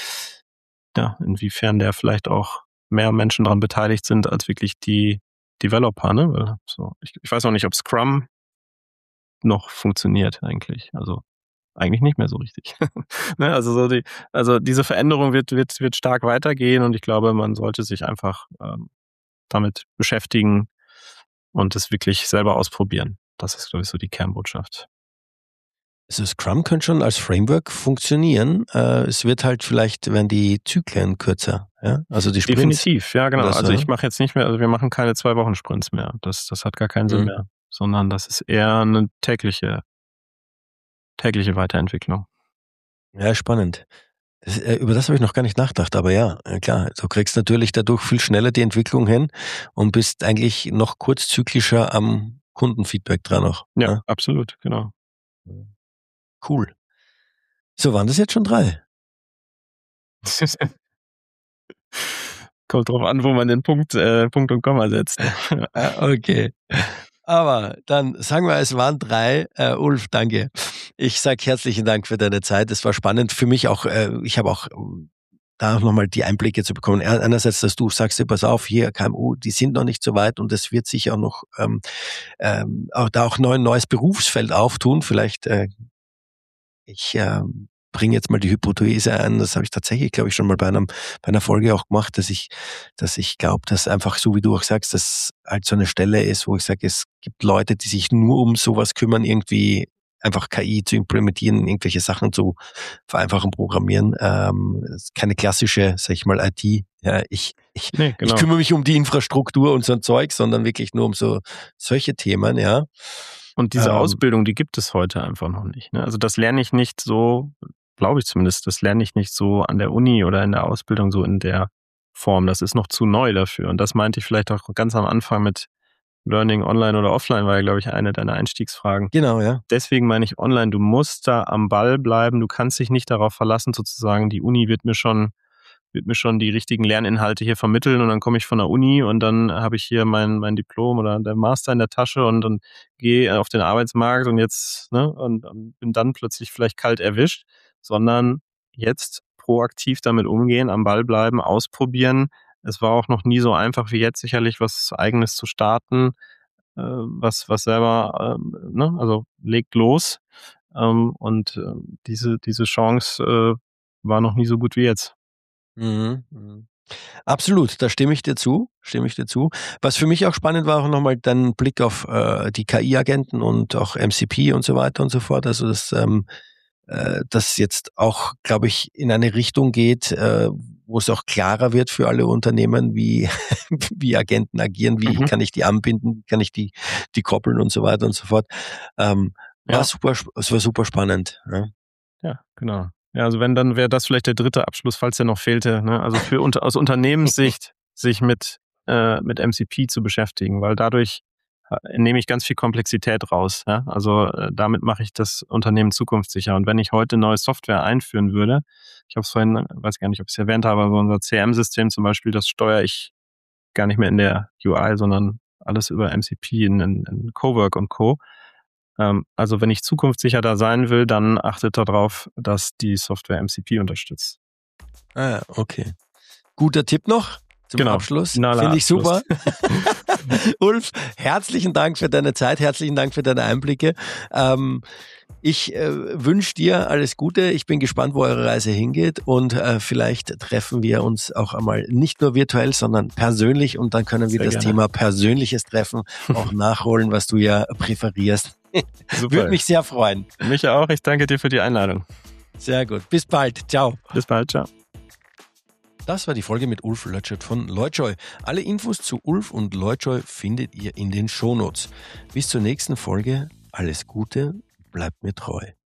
ja, inwiefern der vielleicht auch mehr Menschen daran beteiligt sind als wirklich die Developer, ne? So, ich, ich weiß auch nicht, ob Scrum noch funktioniert eigentlich. Also eigentlich nicht mehr so richtig. Ne, also so die, also diese Veränderung wird, wird, wird stark weitergehen und ich glaube, man sollte sich einfach ähm, damit beschäftigen und es wirklich selber ausprobieren. Das ist, glaube ich, so die Kernbotschaft. Also Scrum könnte schon als Framework funktionieren. Äh, es wird halt vielleicht, werden die Zyklen kürzer, ja? Also die Sprints Definitiv, ja genau. oder Also so. ich mache jetzt nicht mehr, also wir machen keine zwei Wochen Sprints mehr. Das, das hat gar keinen Sinn Mhm. mehr, sondern das ist eher eine tägliche, tägliche Weiterentwicklung. Ja, spannend. Das, äh, über das habe ich noch gar nicht nachgedacht, aber ja, äh, klar, du kriegst natürlich dadurch viel schneller die Entwicklung hin und bist eigentlich noch kurzzyklischer am Kundenfeedback dran noch. Ja, Ja, absolut, genau. cool. So, waren das jetzt schon drei? Kommt drauf an, wo man den Punkt, äh, Punkt und Komma setzt. Ah, okay. Aber dann sagen wir, es waren drei. Äh, Ulf, danke. Ich sage herzlichen Dank für deine Zeit. Es war spannend für mich auch. Äh, ich habe auch ähm, da auch nochmal die Einblicke zu bekommen. Einerseits, dass du sagst, pass auf, hier K M U, die sind noch nicht so weit und es wird sich auch noch ähm, ähm, auch da auch ein neues Berufsfeld auftun. Vielleicht äh, ich ähm, bringe jetzt mal die Hypothese ein, das habe ich tatsächlich, glaube ich, schon mal bei, einem, bei einer Folge auch gemacht, dass ich, dass ich glaube, dass einfach, so wie du auch sagst, dass halt so eine Stelle ist, wo ich sage, es gibt Leute, die sich nur um sowas kümmern, irgendwie einfach K I zu implementieren, irgendwelche Sachen zu vereinfachen, programmieren. Ähm, keine klassische, sag ich mal, I T. Ja, ich, ich, Nee, genau. ich kümmere mich um die Infrastruktur und so ein Zeug, sondern wirklich nur um so solche Themen, ja. Und diese Ähm, Ausbildung, die gibt es heute einfach noch nicht. Ne? Also das lerne ich nicht so, glaube ich zumindest, das lerne ich nicht so an der Uni oder in der Ausbildung so in der Form. Das ist noch zu neu dafür. Und das meinte ich vielleicht auch ganz am Anfang mit Learning online oder offline, war ja, glaube ich, eine deiner Einstiegsfragen. Genau, ja. Deswegen meine ich online, du musst da am Ball bleiben. Du kannst dich nicht darauf verlassen, sozusagen, die Uni wird mir schon wird mir schon die richtigen Lerninhalte hier vermitteln und dann komme ich von der Uni und dann habe ich hier mein mein Diplom oder der Master in der Tasche und dann gehe auf den Arbeitsmarkt und jetzt, ne, und, und bin dann plötzlich vielleicht kalt erwischt, sondern jetzt proaktiv damit umgehen, am Ball bleiben, ausprobieren. Es war auch noch nie so einfach wie jetzt sicherlich, was Eigenes zu starten, äh, was was selber, ähm, ne, also legt los, ähm, und äh, diese diese Chance äh, war noch nie so gut wie jetzt. Mhm. Mhm. Absolut, da stimme ich dir zu, stimme ich dir zu. Was für mich auch spannend war, auch nochmal dein Blick auf äh, die K I-Agenten und auch M C P und so weiter und so fort. Also das, ähm, äh, das jetzt auch, glaube ich, in eine Richtung geht, äh, wo es auch klarer wird für alle Unternehmen, wie wie Agenten agieren, wie Mhm. kann ich die anbinden, wie kann ich die die koppeln und so weiter und so fort. Ähm, war Ja. super, es war super spannend. Ja. Ja, genau. Ja, also wenn, dann wäre das vielleicht der dritte Abschluss, falls der noch fehlte. Ne? Also für unter, aus Unternehmenssicht sich mit, äh, mit M C P zu beschäftigen, weil dadurch äh, nehme ich ganz viel Komplexität raus. Ja? Also äh, damit mache ich das Unternehmen zukunftssicher. Und wenn ich heute neue Software einführen würde, ich habe es vorhin, weiß gar nicht, ob ich es erwähnt habe, aber unser C R M-System zum Beispiel, das steuere ich gar nicht mehr in der U I, sondern alles über M C P in, in, in Cowork und Co. Also wenn ich zukunftssicher da sein will, dann achtet darauf, dass die Software M C P unterstützt. Ah, okay. Guter Tipp noch zum Genau. Abschluss. Finaler Finde ich Abschluss. super. Ulf, herzlichen Dank für deine Zeit, herzlichen Dank für deine Einblicke. Ähm, ich äh, wünsche dir alles Gute. Ich bin gespannt, wo eure Reise hingeht und äh, vielleicht treffen wir uns auch einmal nicht nur virtuell, sondern persönlich und dann können wir Sehr das gerne. Thema persönliches Treffen auch nachholen, was du ja präferierst. Super. Würde mich sehr freuen. Mich auch. Ich danke dir für die Einladung. Sehr gut. Bis bald. Ciao. Bis bald. Ciao. Das war die Folge mit Ulf Lötschert von Leutscheu. Alle Infos zu Ulf und Leutscheu findet ihr in den Shownotes. Bis zur nächsten Folge. Alles Gute. Bleibt mir treu.